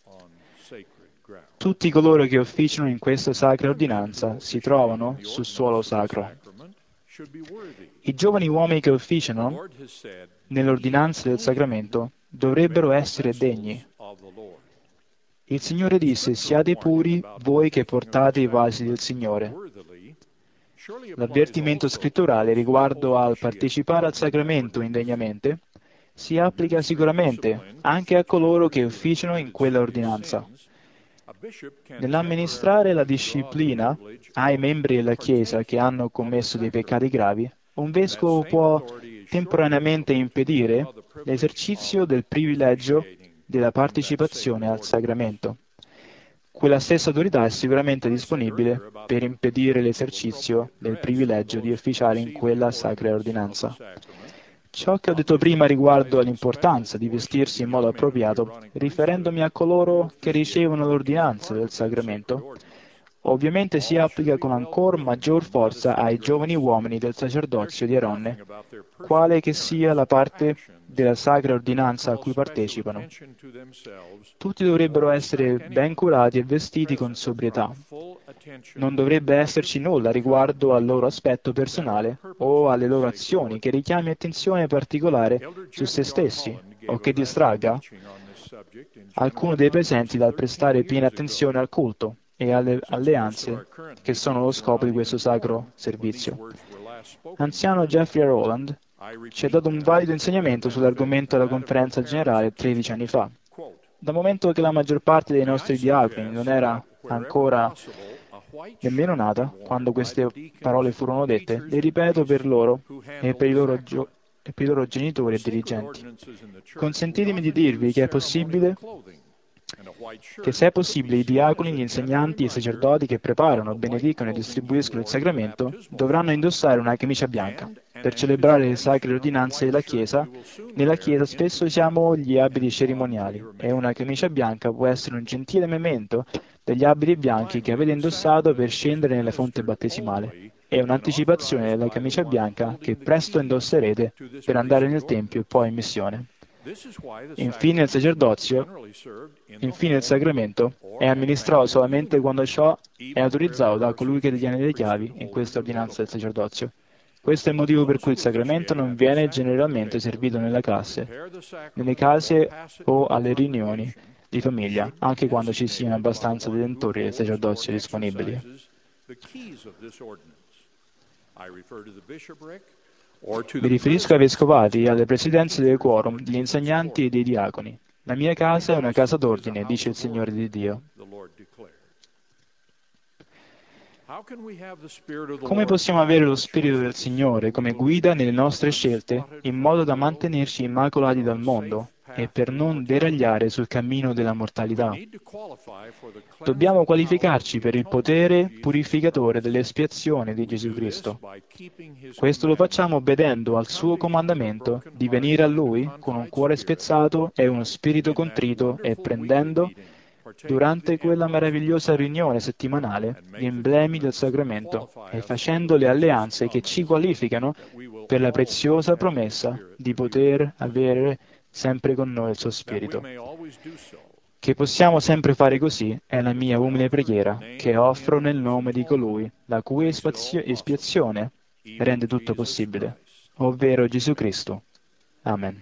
Tutti coloro che officiano in questa sacra ordinanza si trovano sul suolo sacro. I giovani uomini che officiano nell'ordinanza del sacramento dovrebbero essere degni. Il Signore disse: «Siate puri voi che portate i vasi del Signore». L'avvertimento scritturale riguardo al partecipare al sacramento indegnamente si applica sicuramente anche a coloro che officiano in quella ordinanza. Nell'amministrare la disciplina ai membri della Chiesa che hanno commesso dei peccati gravi, un vescovo può temporaneamente impedire l'esercizio del privilegio della partecipazione al sacramento. Quella stessa autorità è sicuramente disponibile per impedire l'esercizio del privilegio di officiare in quella sacra ordinanza. Ciò che ho detto prima riguardo all'importanza di vestirsi in modo appropriato, riferendomi a coloro che ricevono l'ordinanza del sacramento, ovviamente si applica con ancora maggior forza ai giovani uomini del sacerdozio di Aronne, quale che sia la parte della sacra ordinanza a cui partecipano. Tutti dovrebbero essere ben curati e vestiti con sobrietà. Non dovrebbe esserci nulla riguardo al loro aspetto personale o alle loro azioni che richiami attenzione particolare su se stessi o che distragga alcuno dei presenti dal prestare piena attenzione al culto e alle alleanze che sono lo scopo di questo sacro servizio. Anziano Jeffrey Rowland ci ha dato un valido insegnamento sull'argomento alla conferenza generale 13 anni fa. Dal momento che la maggior parte dei nostri diaconi non era ancora nemmeno nata quando queste parole furono dette, le ripeto per loro e per i loro genitori e dirigenti. Consentitemi di dirvi che è possibile che se è possibile i diaconi, gli insegnanti e i sacerdoti che preparano, benedicono e distribuiscono il sacramento dovranno indossare una camicia bianca per celebrare le sacre ordinanze della Chiesa. Nella Chiesa spesso usiamo gli abiti cerimoniali e una camicia bianca può essere un gentile memento degli abiti bianchi che avete indossato per scendere nella fonte battesimale. È un'anticipazione della camicia bianca che presto indosserete per andare nel Tempio e poi in missione. Infine il sacramento è amministrato solamente quando ciò è autorizzato da colui che detiene le chiavi in questa ordinanza del sacerdozio. Questo è il motivo per cui il sacramento non viene generalmente servito nelle case o alle riunioni di famiglia, anche quando ci siano abbastanza detentori del sacerdozio disponibili. Mi riferisco ai vescovati e alle presidenze del quorum, degli insegnanti e dei diaconi. La mia casa è una casa d'ordine, dice il Signore di Dio. Come possiamo avere lo Spirito del Signore come guida nelle nostre scelte, in modo da mantenerci immacolati dal mondo e per non deragliare sul cammino della mortalità? Dobbiamo qualificarci per il potere purificatore dell'espiazione di Gesù Cristo. Questo lo facciamo obbedendo al suo comandamento di venire a Lui con un cuore spezzato e uno spirito contrito e prendendo, durante quella meravigliosa riunione settimanale, gli emblemi del sacramento e facendo le alleanze che ci qualificano per la preziosa promessa di poter avere sempre con noi il suo Spirito. Che possiamo sempre fare così è la mia umile preghiera, che offro nel nome di colui la cui espiazione rende tutto possibile, ovvero Gesù Cristo. Amen.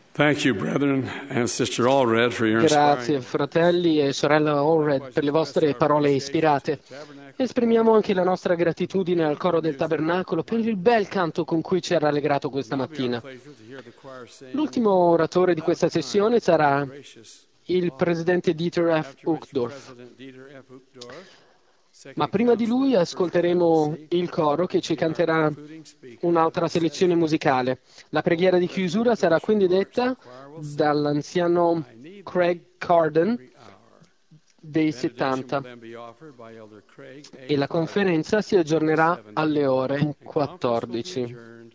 Thank you, brethren and Sister Allred, for your Grazie inspiring. fratelli e sorella Allred per le vostre parole ispirate. Esprimiamo anche la nostra gratitudine al coro del Tabernacolo per il bel canto con cui ci ha rallegrato questa mattina. L'ultimo oratore di questa sessione sarà il presidente Dieter F. Uchtdorf. Ma prima di lui ascolteremo il coro che ci canterà un'altra selezione musicale. La preghiera di chiusura sarà quindi detta dall'anziano Craig Carden dei 70 e la conferenza si aggiornerà alle ore 14.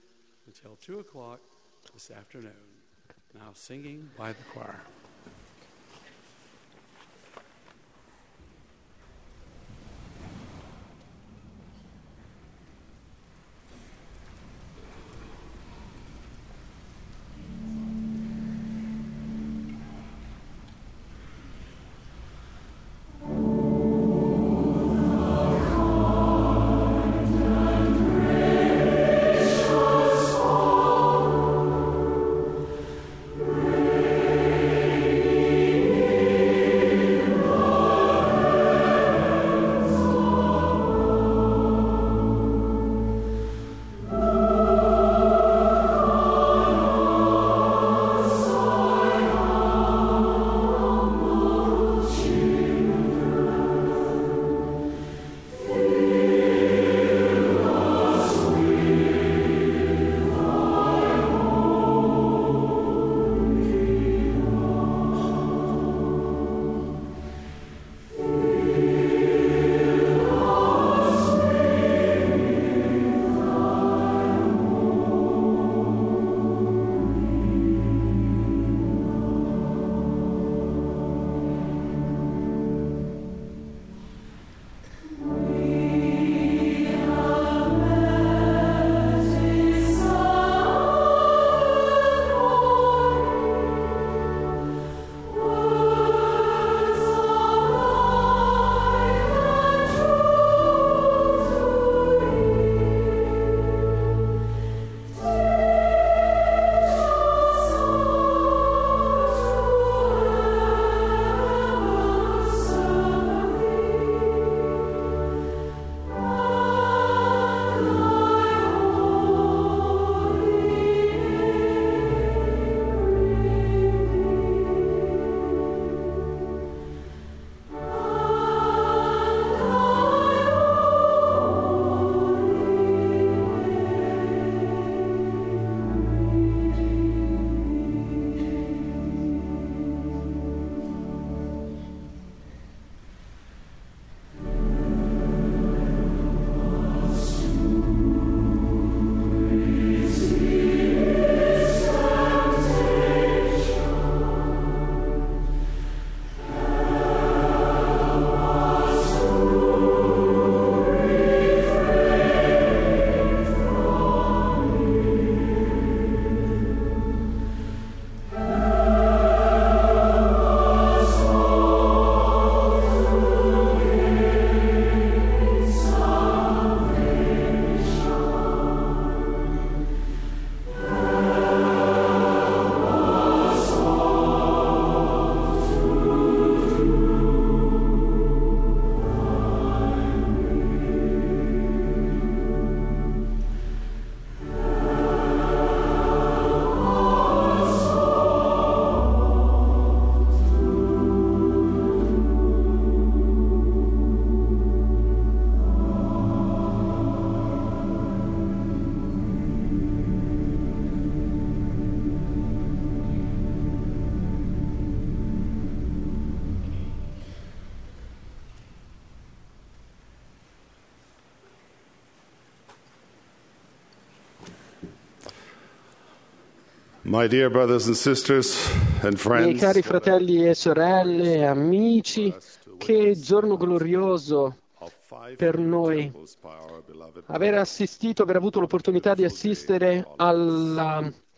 My dear brothers and sisters and friends, Miei cari fratelli e sorelle, amici, che giorno glorioso per noi aver avuto l'opportunità di assistere alla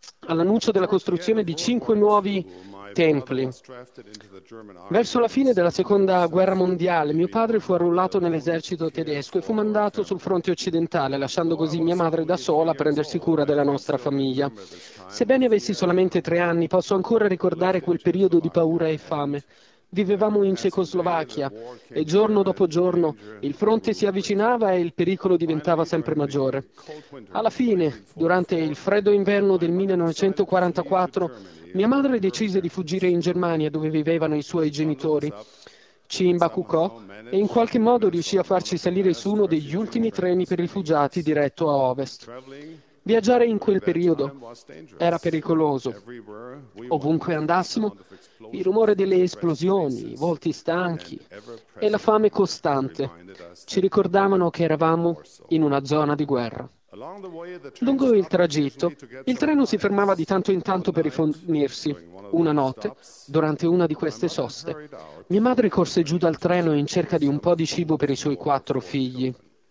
all'annuncio della costruzione di 5 nuovi templi. Verso la fine della Seconda Guerra Mondiale, mio padre fu arruolato nell'esercito tedesco e fu mandato sul fronte occidentale, lasciando così mia madre da sola a prendersi cura della nostra famiglia. Sebbene avessi solamente 3 anni, posso ancora ricordare quel periodo di paura e fame. Vivevamo in Cecoslovacchia e giorno dopo giorno il fronte si avvicinava e il pericolo diventava sempre maggiore. Alla fine, durante il freddo inverno del 1944, mia madre decise di fuggire in Germania, dove vivevano i suoi genitori. Ci imbacuccò e in qualche modo riuscì a farci salire su uno degli ultimi treni per rifugiati diretto a ovest. Viaggiare in quel periodo era pericoloso. Ovunque andassimo, il rumore delle esplosioni, i volti stanchi e la fame costante ci ricordavano che eravamo in una zona di guerra. Lungo il tragitto, il treno si fermava di tanto in tanto per rifornirsi. Una notte, durante una di queste soste, mia madre corse giù dal treno in cerca di un po' di cibo per i suoi 4 figli.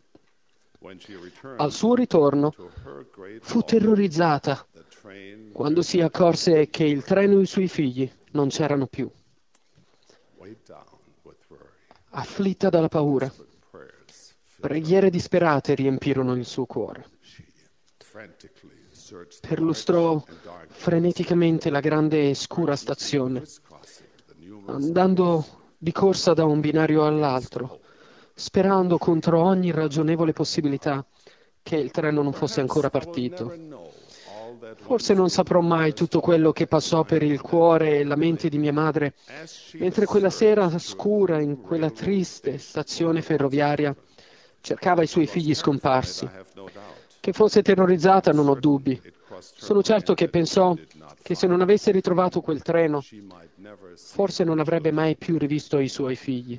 Al suo ritorno, fu terrorizzata quando si accorse che il treno e i suoi figli non c'erano più. Afflitta dalla paura, preghiere disperate riempirono il suo cuore. Perlustrò freneticamente la grande e scura stazione, andando di corsa da un binario all'altro, sperando contro ogni ragionevole possibilità che il treno non fosse ancora partito. Forse non saprò mai tutto quello che passò per il cuore e la mente di mia madre, mentre quella sera scura in quella triste stazione ferroviaria cercava i suoi figli scomparsi. Che fosse terrorizzata non ho dubbi. Sono certo che pensò che se non avesse ritrovato quel treno, forse non avrebbe mai più rivisto i suoi figli.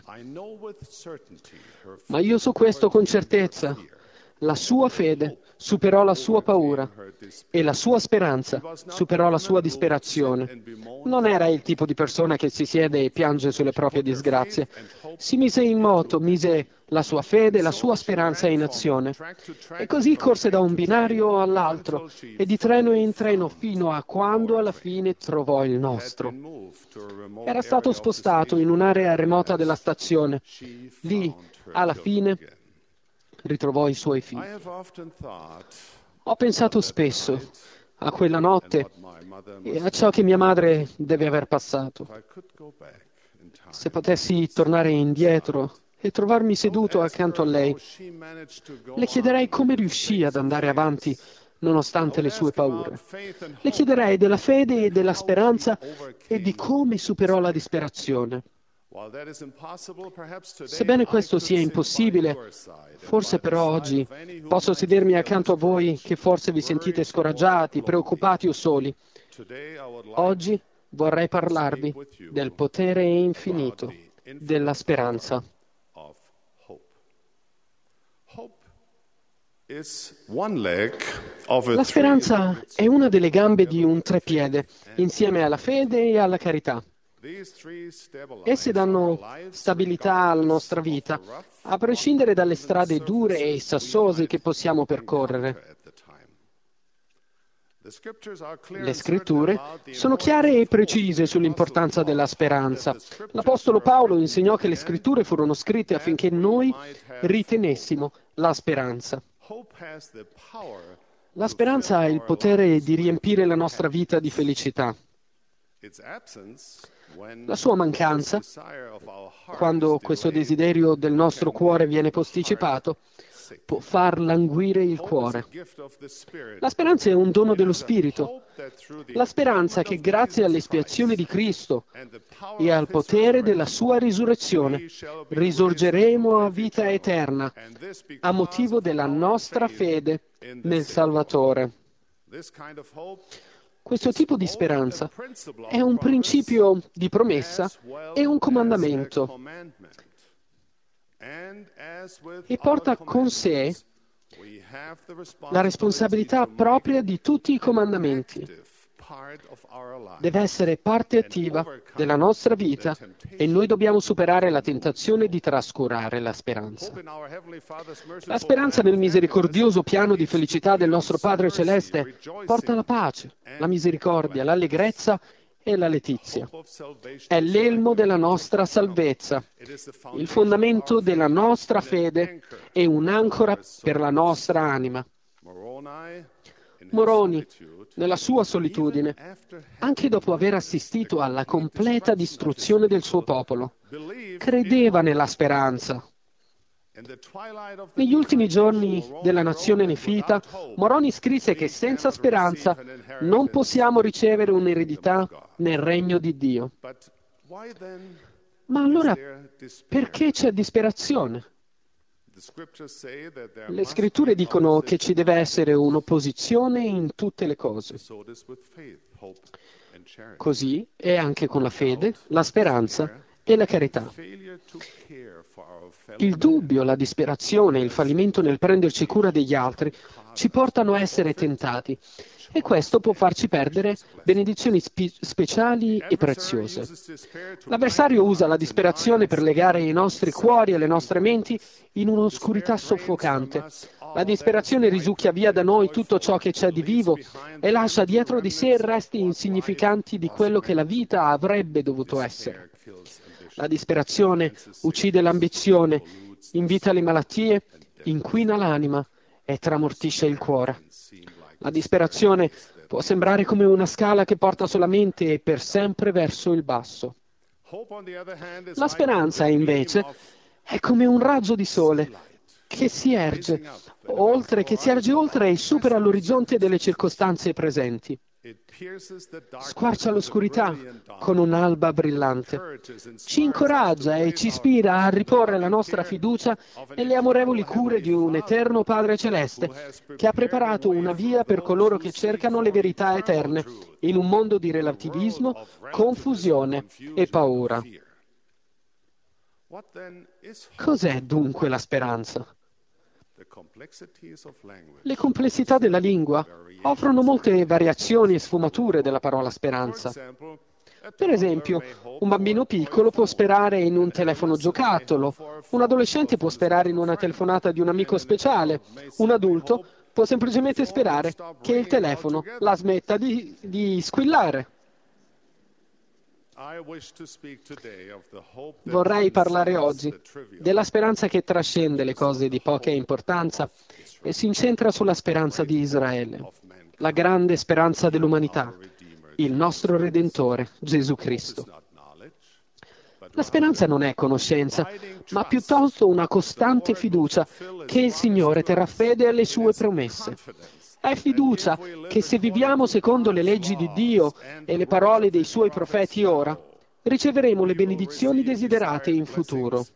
Ma io so questo con certezza. La sua fede superò la sua paura e la sua speranza superò la sua disperazione. Non era il tipo di persona che si siede e piange sulle proprie disgrazie. Si mise in moto, mise la sua fede e la sua speranza in azione. E così corse da un binario all'altro e di treno in treno fino a quando alla fine trovò il nostro. Era stato spostato in un'area remota della stazione. Lì, alla fine, ritrovò i suoi figli. Ho pensato spesso a quella notte e a ciò che mia madre deve aver passato. Se potessi tornare indietro e trovarmi seduto accanto a lei, le chiederei come riuscì ad andare avanti nonostante le sue paure. Le chiederei della fede e della speranza e di come superò la disperazione. Sebbene questo sia impossibile, forse però oggi posso sedermi accanto a voi che forse vi sentite scoraggiati, preoccupati o soli. Oggi vorrei parlarvi del potere infinito della speranza. La speranza è una delle gambe di un trepiede, insieme alla fede e alla carità. Esse danno stabilità alla nostra vita, a prescindere dalle strade dure e sassose che possiamo percorrere. Le scritture sono chiare e precise sull'importanza della speranza. L'Apostolo Paolo insegnò che le scritture furono scritte affinché noi ritenessimo la speranza. La speranza ha il potere di riempire la nostra vita di felicità. La sua mancanza, quando questo desiderio del nostro cuore viene posticipato, può far languire il cuore. La speranza è un dono dello Spirito. La speranza che grazie all'espiazione di Cristo e al potere della sua risurrezione risorgeremo a vita eterna a motivo della nostra fede nel Salvatore. Questo tipo di speranza è un principio di promessa e un comandamento e porta con sé la responsabilità propria di tutti i comandamenti. Deve essere parte attiva della nostra vita e noi dobbiamo superare la tentazione di trascurare la speranza. La speranza nel misericordioso piano di felicità del nostro Padre Celeste porta la pace, la misericordia, l'allegrezza e la letizia. È l'elmo della nostra salvezza, il fondamento della nostra fede e un'ancora per la nostra anima. Moroni, nella sua solitudine, anche dopo aver assistito alla completa distruzione del suo popolo, credeva nella speranza. Negli ultimi giorni della nazione nefita, Moroni scrisse che senza speranza non possiamo ricevere un'eredità nel regno di Dio. Ma allora perché c'è disperazione? Le scritture dicono che ci deve essere un'opposizione in tutte le cose. Così è anche con la fede, la speranza e la carità. Il dubbio, la disperazione, il fallimento nel prenderci cura degli altri ci portano a essere tentati e questo può farci perdere benedizioni speciali e preziose. L'avversario usa la disperazione per legare i nostri cuori e le nostre menti in un'oscurità soffocante. La disperazione risucchia via da noi tutto ciò che c'è di vivo e lascia dietro di sé resti insignificanti di quello che la vita avrebbe dovuto essere. La disperazione uccide l'ambizione, invita le malattie, inquina l'anima e tramortisce il cuore. La disperazione può sembrare come una scala che porta solamente e per sempre verso il basso. La speranza, invece, è come un raggio di sole che si erge oltre e supera l'orizzonte delle circostanze presenti. Squarcia l'oscurità con un'alba brillante. Ci incoraggia e ci ispira a riporre la nostra fiducia nelle amorevoli cure di un eterno Padre Celeste che ha preparato una via per coloro che cercano le verità eterne in un mondo di relativismo, confusione e paura. Cos'è dunque la speranza? Le complessità della lingua offrono molte variazioni e sfumature della parola speranza. Per esempio, un bambino piccolo può sperare in un telefono giocattolo, un adolescente può sperare in una telefonata di un amico speciale, un adulto può semplicemente sperare che il telefono la smetta di squillare. Vorrei parlare oggi della speranza che trascende le cose di poca importanza e si incentra sulla speranza di Israele, la grande speranza dell'umanità, il nostro Redentore, Gesù Cristo. La speranza non è conoscenza, ma piuttosto una costante fiducia che il Signore terrà fede alle sue promesse. È fiducia che se viviamo secondo le leggi di Dio e le parole dei Suoi profeti ora, riceveremo le benedizioni desiderate in futuro.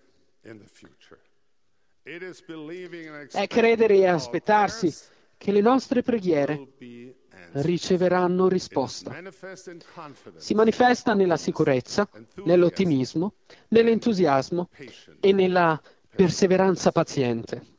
È credere e aspettarsi che le nostre preghiere riceveranno risposta. Si manifesta nella sicurezza, nell'ottimismo, nell'entusiasmo e nella perseveranza paziente.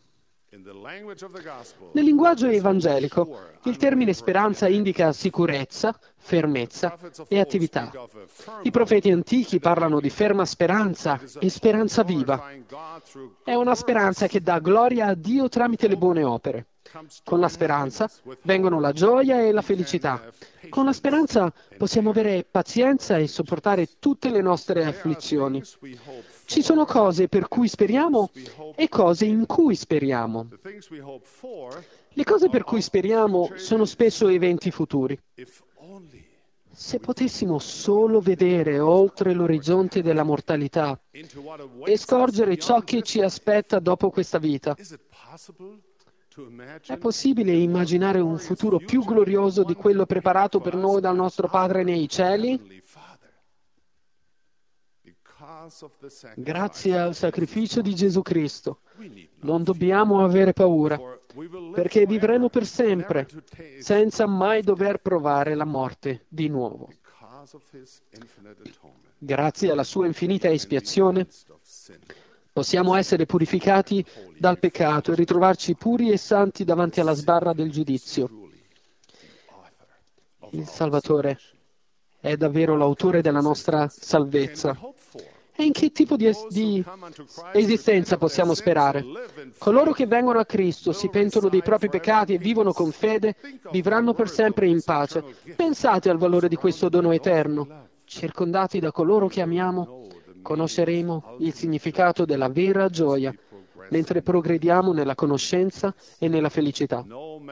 Nel linguaggio evangelico, il termine speranza indica sicurezza, fermezza e attività. I profeti antichi parlano di ferma speranza e speranza viva. È una speranza che dà gloria a Dio tramite le buone opere. Con la speranza vengono la gioia e la felicità. Con la speranza possiamo avere pazienza e sopportare tutte le nostre afflizioni. Ci sono cose per cui speriamo e cose in cui speriamo. Le cose per cui speriamo sono spesso eventi futuri. Se potessimo solo vedere oltre l'orizzonte della mortalità e scorgere ciò che ci aspetta dopo questa vita, è possibile immaginare un futuro più glorioso di quello preparato per noi dal nostro Padre nei cieli? Grazie al sacrificio di Gesù Cristo, non dobbiamo avere paura, perché vivremo per sempre, senza mai dover provare la morte di nuovo. Grazie alla sua infinita espiazione, possiamo essere purificati dal peccato e ritrovarci puri e santi davanti alla sbarra del giudizio. Il Salvatore è davvero l'autore della nostra salvezza. E in che tipo di esistenza possiamo sperare? Coloro che vengono a Cristo, si pentono dei propri peccati e vivono con fede, vivranno per sempre in pace. Pensate al valore di questo dono eterno. Circondati da coloro che amiamo, conosceremo il significato della vera gioia, mentre progrediamo nella conoscenza e nella felicità.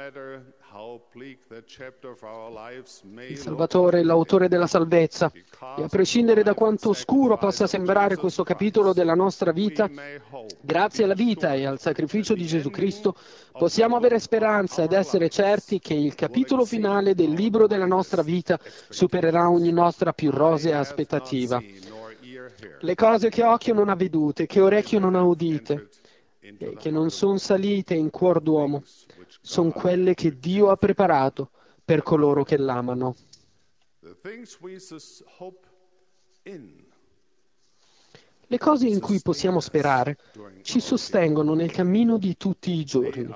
Il Salvatore è l'autore della salvezza e a prescindere da quanto oscuro possa sembrare questo capitolo della nostra vita, grazie alla vita e al sacrificio di Gesù Cristo possiamo avere speranza ed essere certi che il capitolo finale del libro della nostra vita supererà ogni nostra più rosea aspettativa. Le cose che occhio non ha vedute, che orecchio non ha udite, e che non sono salite in cuor d'uomo, sono quelle che Dio ha preparato per coloro che l'amano. Le cose in cui possiamo sperare ci sostengono nel cammino di tutti i giorni.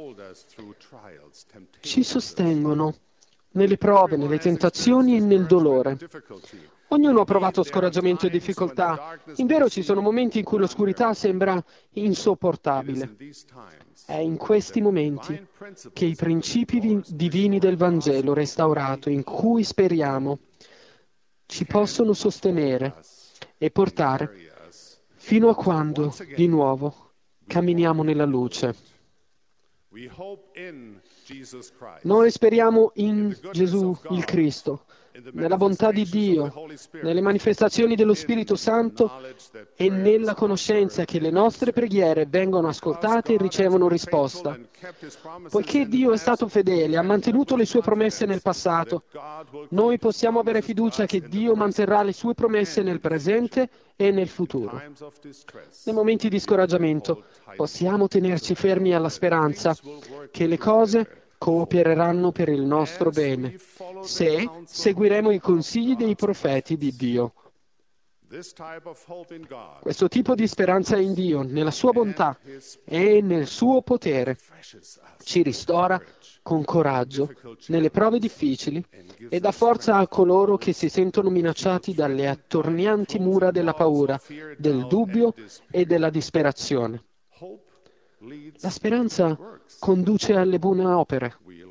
Ci sostengono nelle prove, nelle tentazioni e nel dolore. Ognuno ha provato scoraggiamento e difficoltà. Invero ci sono momenti in cui l'oscurità sembra insopportabile. È in questi momenti che i principi divini del Vangelo restaurato, in cui speriamo, ci possono sostenere e portare fino a quando, di nuovo, camminiamo nella luce. Noi speriamo in Gesù, il Cristo, nella bontà di Dio, nelle manifestazioni dello Spirito Santo e nella conoscenza che le nostre preghiere vengono ascoltate e ricevono risposta. Poiché Dio è stato fedele, ha mantenuto le sue promesse nel passato, noi possiamo avere fiducia che Dio manterrà le sue promesse nel presente e nel futuro. Nei momenti di scoraggiamento possiamo tenerci fermi alla speranza che le cose coopereranno per il nostro bene, se seguiremo i consigli dei profeti di Dio. Questo tipo di speranza in Dio, nella sua bontà e nel suo potere, ci ristora con coraggio nelle prove difficili e dà forza a coloro che si sentono minacciati dalle attornianti mura della paura, del dubbio e della disperazione. La speranza conduce alle buone opere.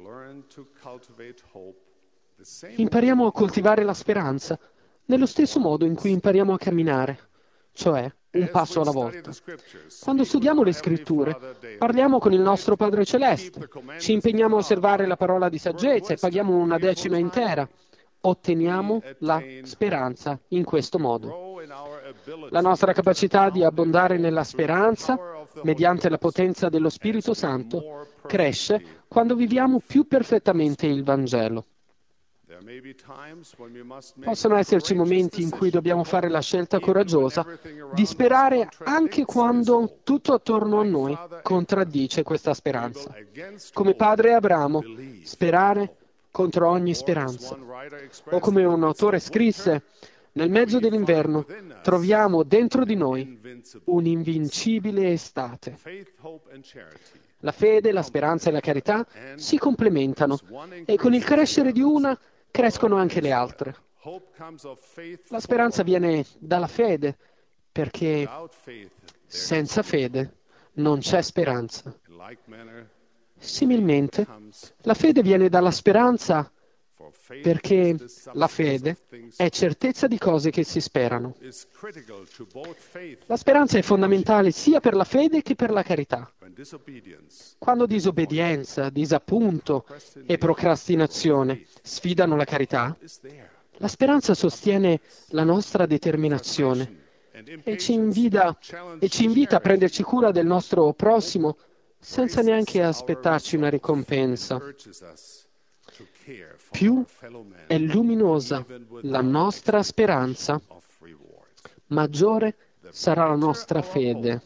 Impariamo a coltivare la speranza nello stesso modo in cui impariamo a camminare, cioè un passo alla volta. Quando studiamo le Scritture, parliamo con il nostro Padre Celeste, ci impegniamo a osservare la parola di saggezza e paghiamo una decima intera. Otteniamo la speranza in questo modo. La nostra capacità di abbondare nella speranza, mediante la potenza dello Spirito Santo, cresce quando viviamo più perfettamente il Vangelo. Possono esserci momenti in cui dobbiamo fare la scelta coraggiosa di sperare anche quando tutto attorno a noi contraddice questa speranza. Come padre Abramo, sperare contro ogni speranza. O come un autore scrisse, nel mezzo dell'inverno troviamo dentro di noi un'invincibile estate. La fede, la speranza e la carità si complementano e con il crescere di una crescono anche le altre. La speranza viene dalla fede, perché senza fede non c'è speranza. Similmente, la fede viene dalla speranza, perché la fede è certezza di cose che si sperano. La speranza è fondamentale sia per la fede che per la carità. Quando disobbedienza, disappunto e procrastinazione sfidano la carità, la speranza sostiene la nostra determinazione e ci invita a prenderci cura del nostro prossimo senza neanche aspettarci una ricompensa. Più è luminosa la nostra speranza, maggiore sarà la nostra fede.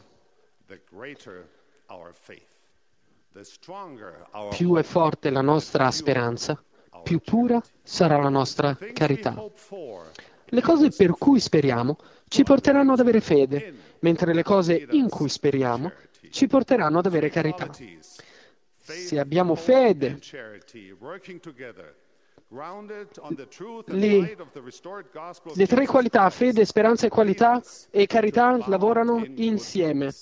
Più è forte la nostra speranza, più pura sarà la nostra carità. Le cose per cui speriamo ci porteranno ad avere fede, mentre le cose in cui speriamo ci porteranno ad avere carità. Se abbiamo fede Le tre qualità, fede, speranza e carità, lavorano insieme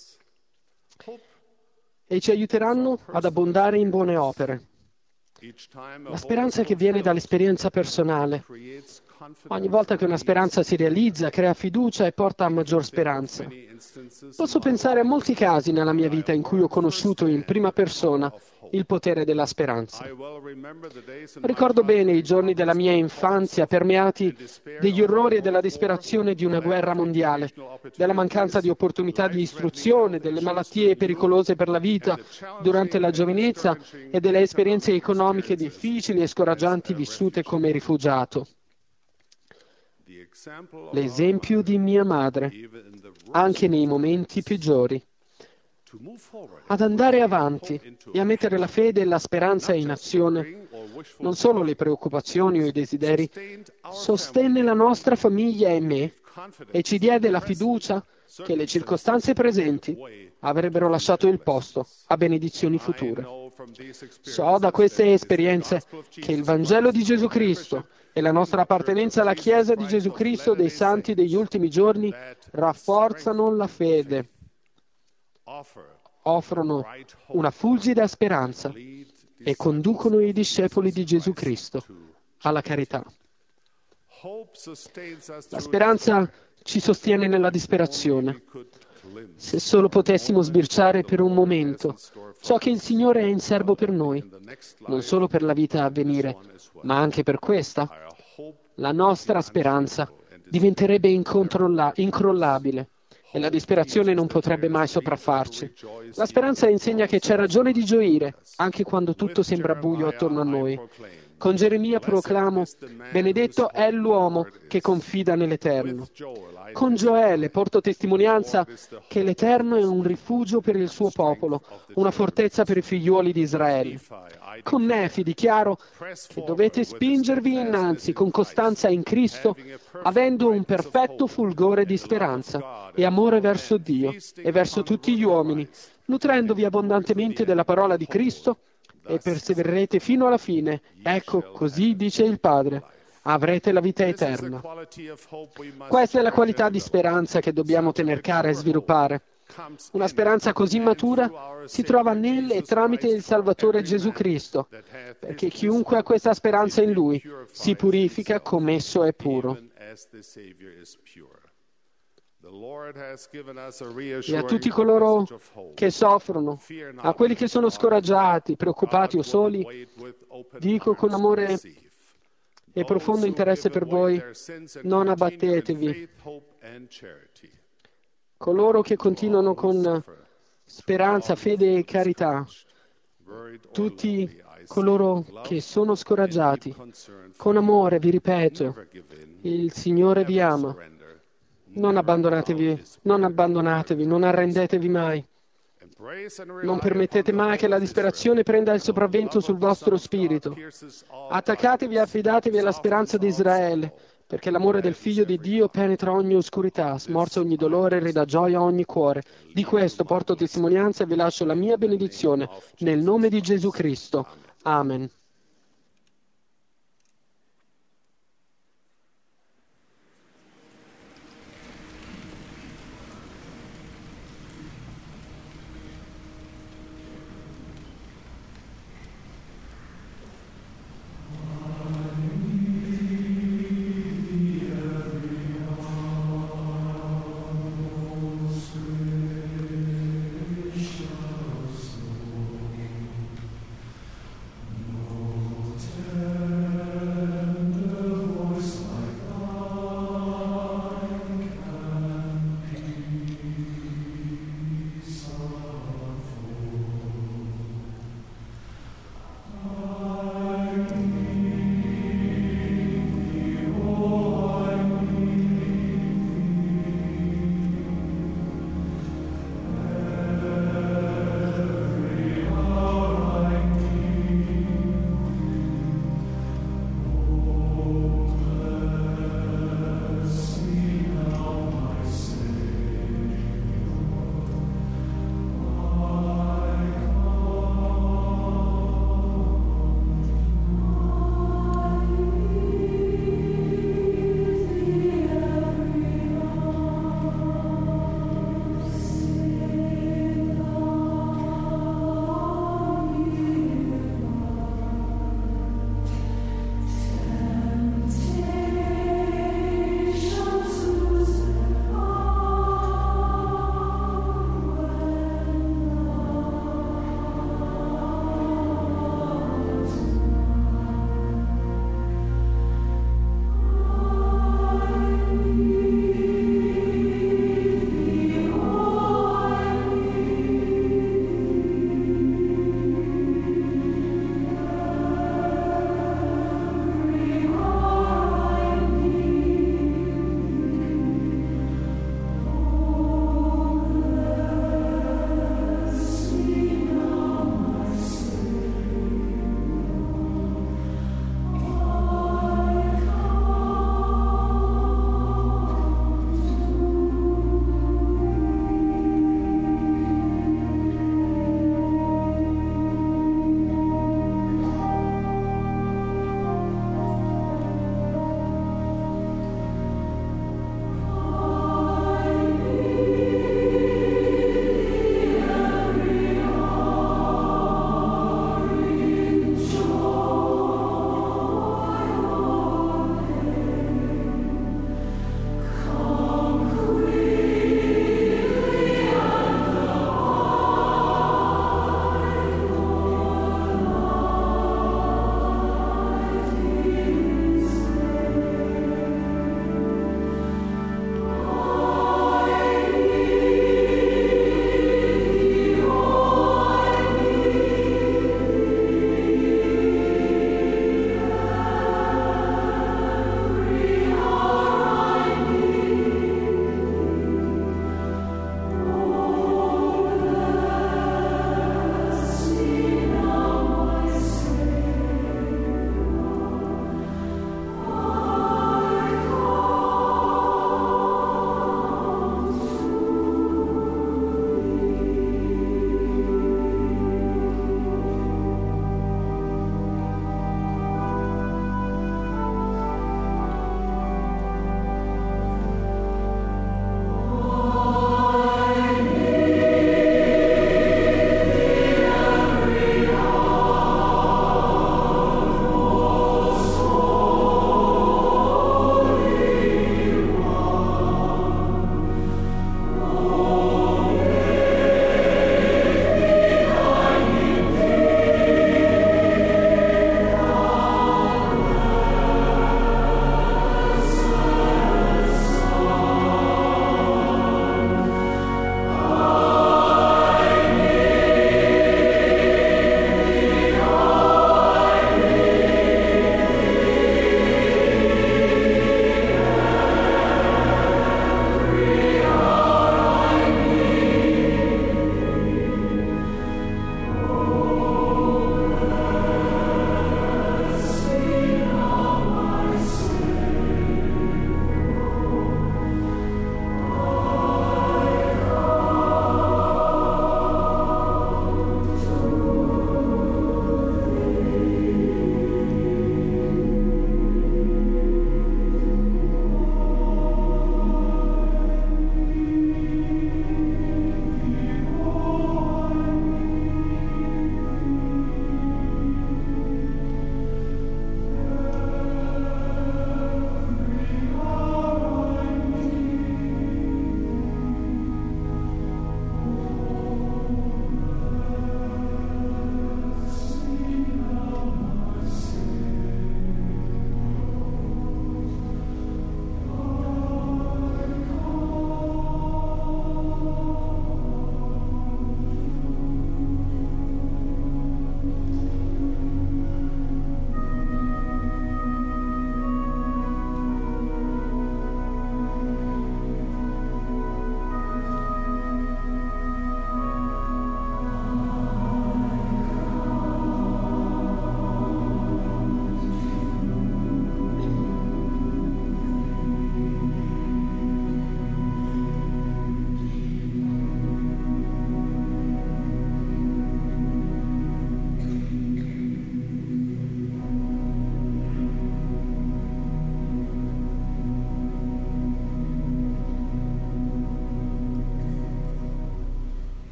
e ci aiuteranno ad abbondare in buone opere. La speranza che viene dall'esperienza personale. Ogni volta che una speranza si realizza, crea fiducia e porta a maggior speranza. Posso pensare a molti casi nella mia vita in cui ho conosciuto in prima persona il potere della speranza. Ricordo bene i giorni della mia infanzia permeati degli orrori e della disperazione di una guerra mondiale, della mancanza di opportunità di istruzione, delle malattie pericolose per la vita durante la giovinezza e delle esperienze economiche difficili e scoraggianti vissute come rifugiato. L'esempio di mia madre, anche nei momenti peggiori, ad andare avanti e a mettere la fede e la speranza in azione, non solo le preoccupazioni o i desideri, sostenne la nostra famiglia e me e ci diede la fiducia che le circostanze presenti avrebbero lasciato il posto a benedizioni future. So da queste esperienze che il Vangelo di Gesù Cristo e la nostra appartenenza alla Chiesa di Gesù Cristo dei Santi degli ultimi giorni rafforzano la fede, offrono una fulgida speranza e conducono i discepoli di Gesù Cristo alla carità. La speranza ci sostiene nella disperazione. Se solo potessimo sbirciare per un momento ciò che il Signore è in serbo per noi, non solo per la vita a venire, ma anche per questa, la nostra speranza diventerebbe incrollabile e la disperazione non potrebbe mai sopraffarci. La speranza insegna che c'è ragione di gioire, anche quando tutto sembra buio attorno a noi. Con Geremia proclamo: benedetto è l'uomo che confida nell'Eterno. Con Gioele porto testimonianza che l'Eterno è un rifugio per il suo popolo, una fortezza per i figliuoli di Israele. Con Nefi dichiaro che dovete spingervi innanzi con costanza in Cristo, avendo un perfetto fulgore di speranza e amore verso Dio e verso tutti gli uomini, nutrendovi abbondantemente della parola di Cristo, e persevererete fino alla fine. Ecco, così dice il Padre, avrete la vita eterna. Questa è la qualità di speranza che dobbiamo tener cara e sviluppare. Una speranza così matura si trova nel e tramite il Salvatore Gesù Cristo, perché chiunque ha questa speranza in Lui si purifica come esso è puro. E a tutti coloro che soffrono, a quelli che sono scoraggiati, preoccupati o soli, dico con amore e profondo interesse per voi: non abbattetevi. Coloro che continuano con speranza, fede e carità, tutti coloro che sono scoraggiati, con amore vi ripeto, il Signore vi ama. Non abbandonatevi, non arrendetevi mai. Non permettete mai che la disperazione prenda il sopravvento sul vostro spirito. Attaccatevi e affidatevi alla speranza di Israele, perché l'amore del Figlio di Dio penetra ogni oscurità, smorza ogni dolore e ridà gioia a ogni cuore. Di questo porto testimonianza e vi lascio la mia benedizione, nel nome di Gesù Cristo. Amen. No.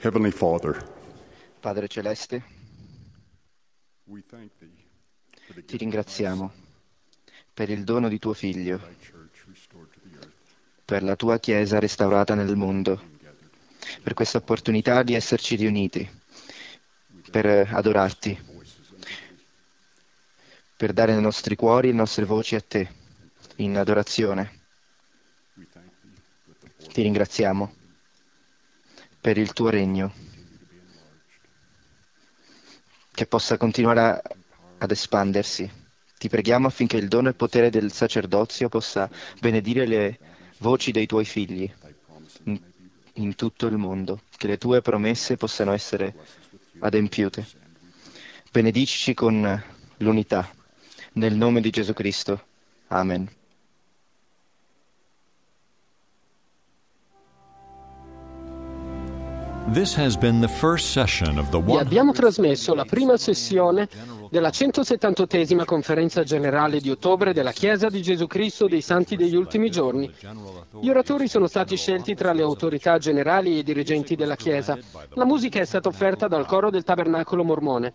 Heavenly Father, Padre Celeste, ti ringraziamo per il dono di tuo Figlio, per la tua Chiesa restaurata nel mondo, per questa opportunità di esserci riuniti, per adorarti, per dare nei nostri cuori e le nostre voci a te, in adorazione. Ti ringraziamo per il tuo regno, che possa continuare ad espandersi. Ti preghiamo affinché il dono e il potere del sacerdozio possa benedire le voci dei tuoi figli in tutto il mondo, che le tue promesse possano essere adempiute. Benedicici con l'unità, nel nome di Gesù Cristo. Amen. Vi abbiamo trasmesso la prima sessione della 178esima conferenza generale di ottobre della Chiesa di Gesù Cristo dei Santi degli Ultimi Giorni. Gli oratori sono stati scelti tra le autorità generali e i dirigenti della Chiesa. La musica è stata offerta dal coro del Tabernacolo Mormone.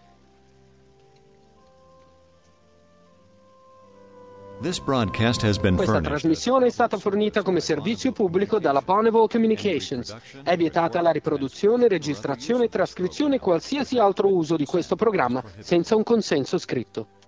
Questa trasmissione è stata fornita come servizio pubblico dalla Bonneville Communications. È vietata la riproduzione, registrazione, trascrizione e qualsiasi altro uso di questo programma senza un consenso scritto.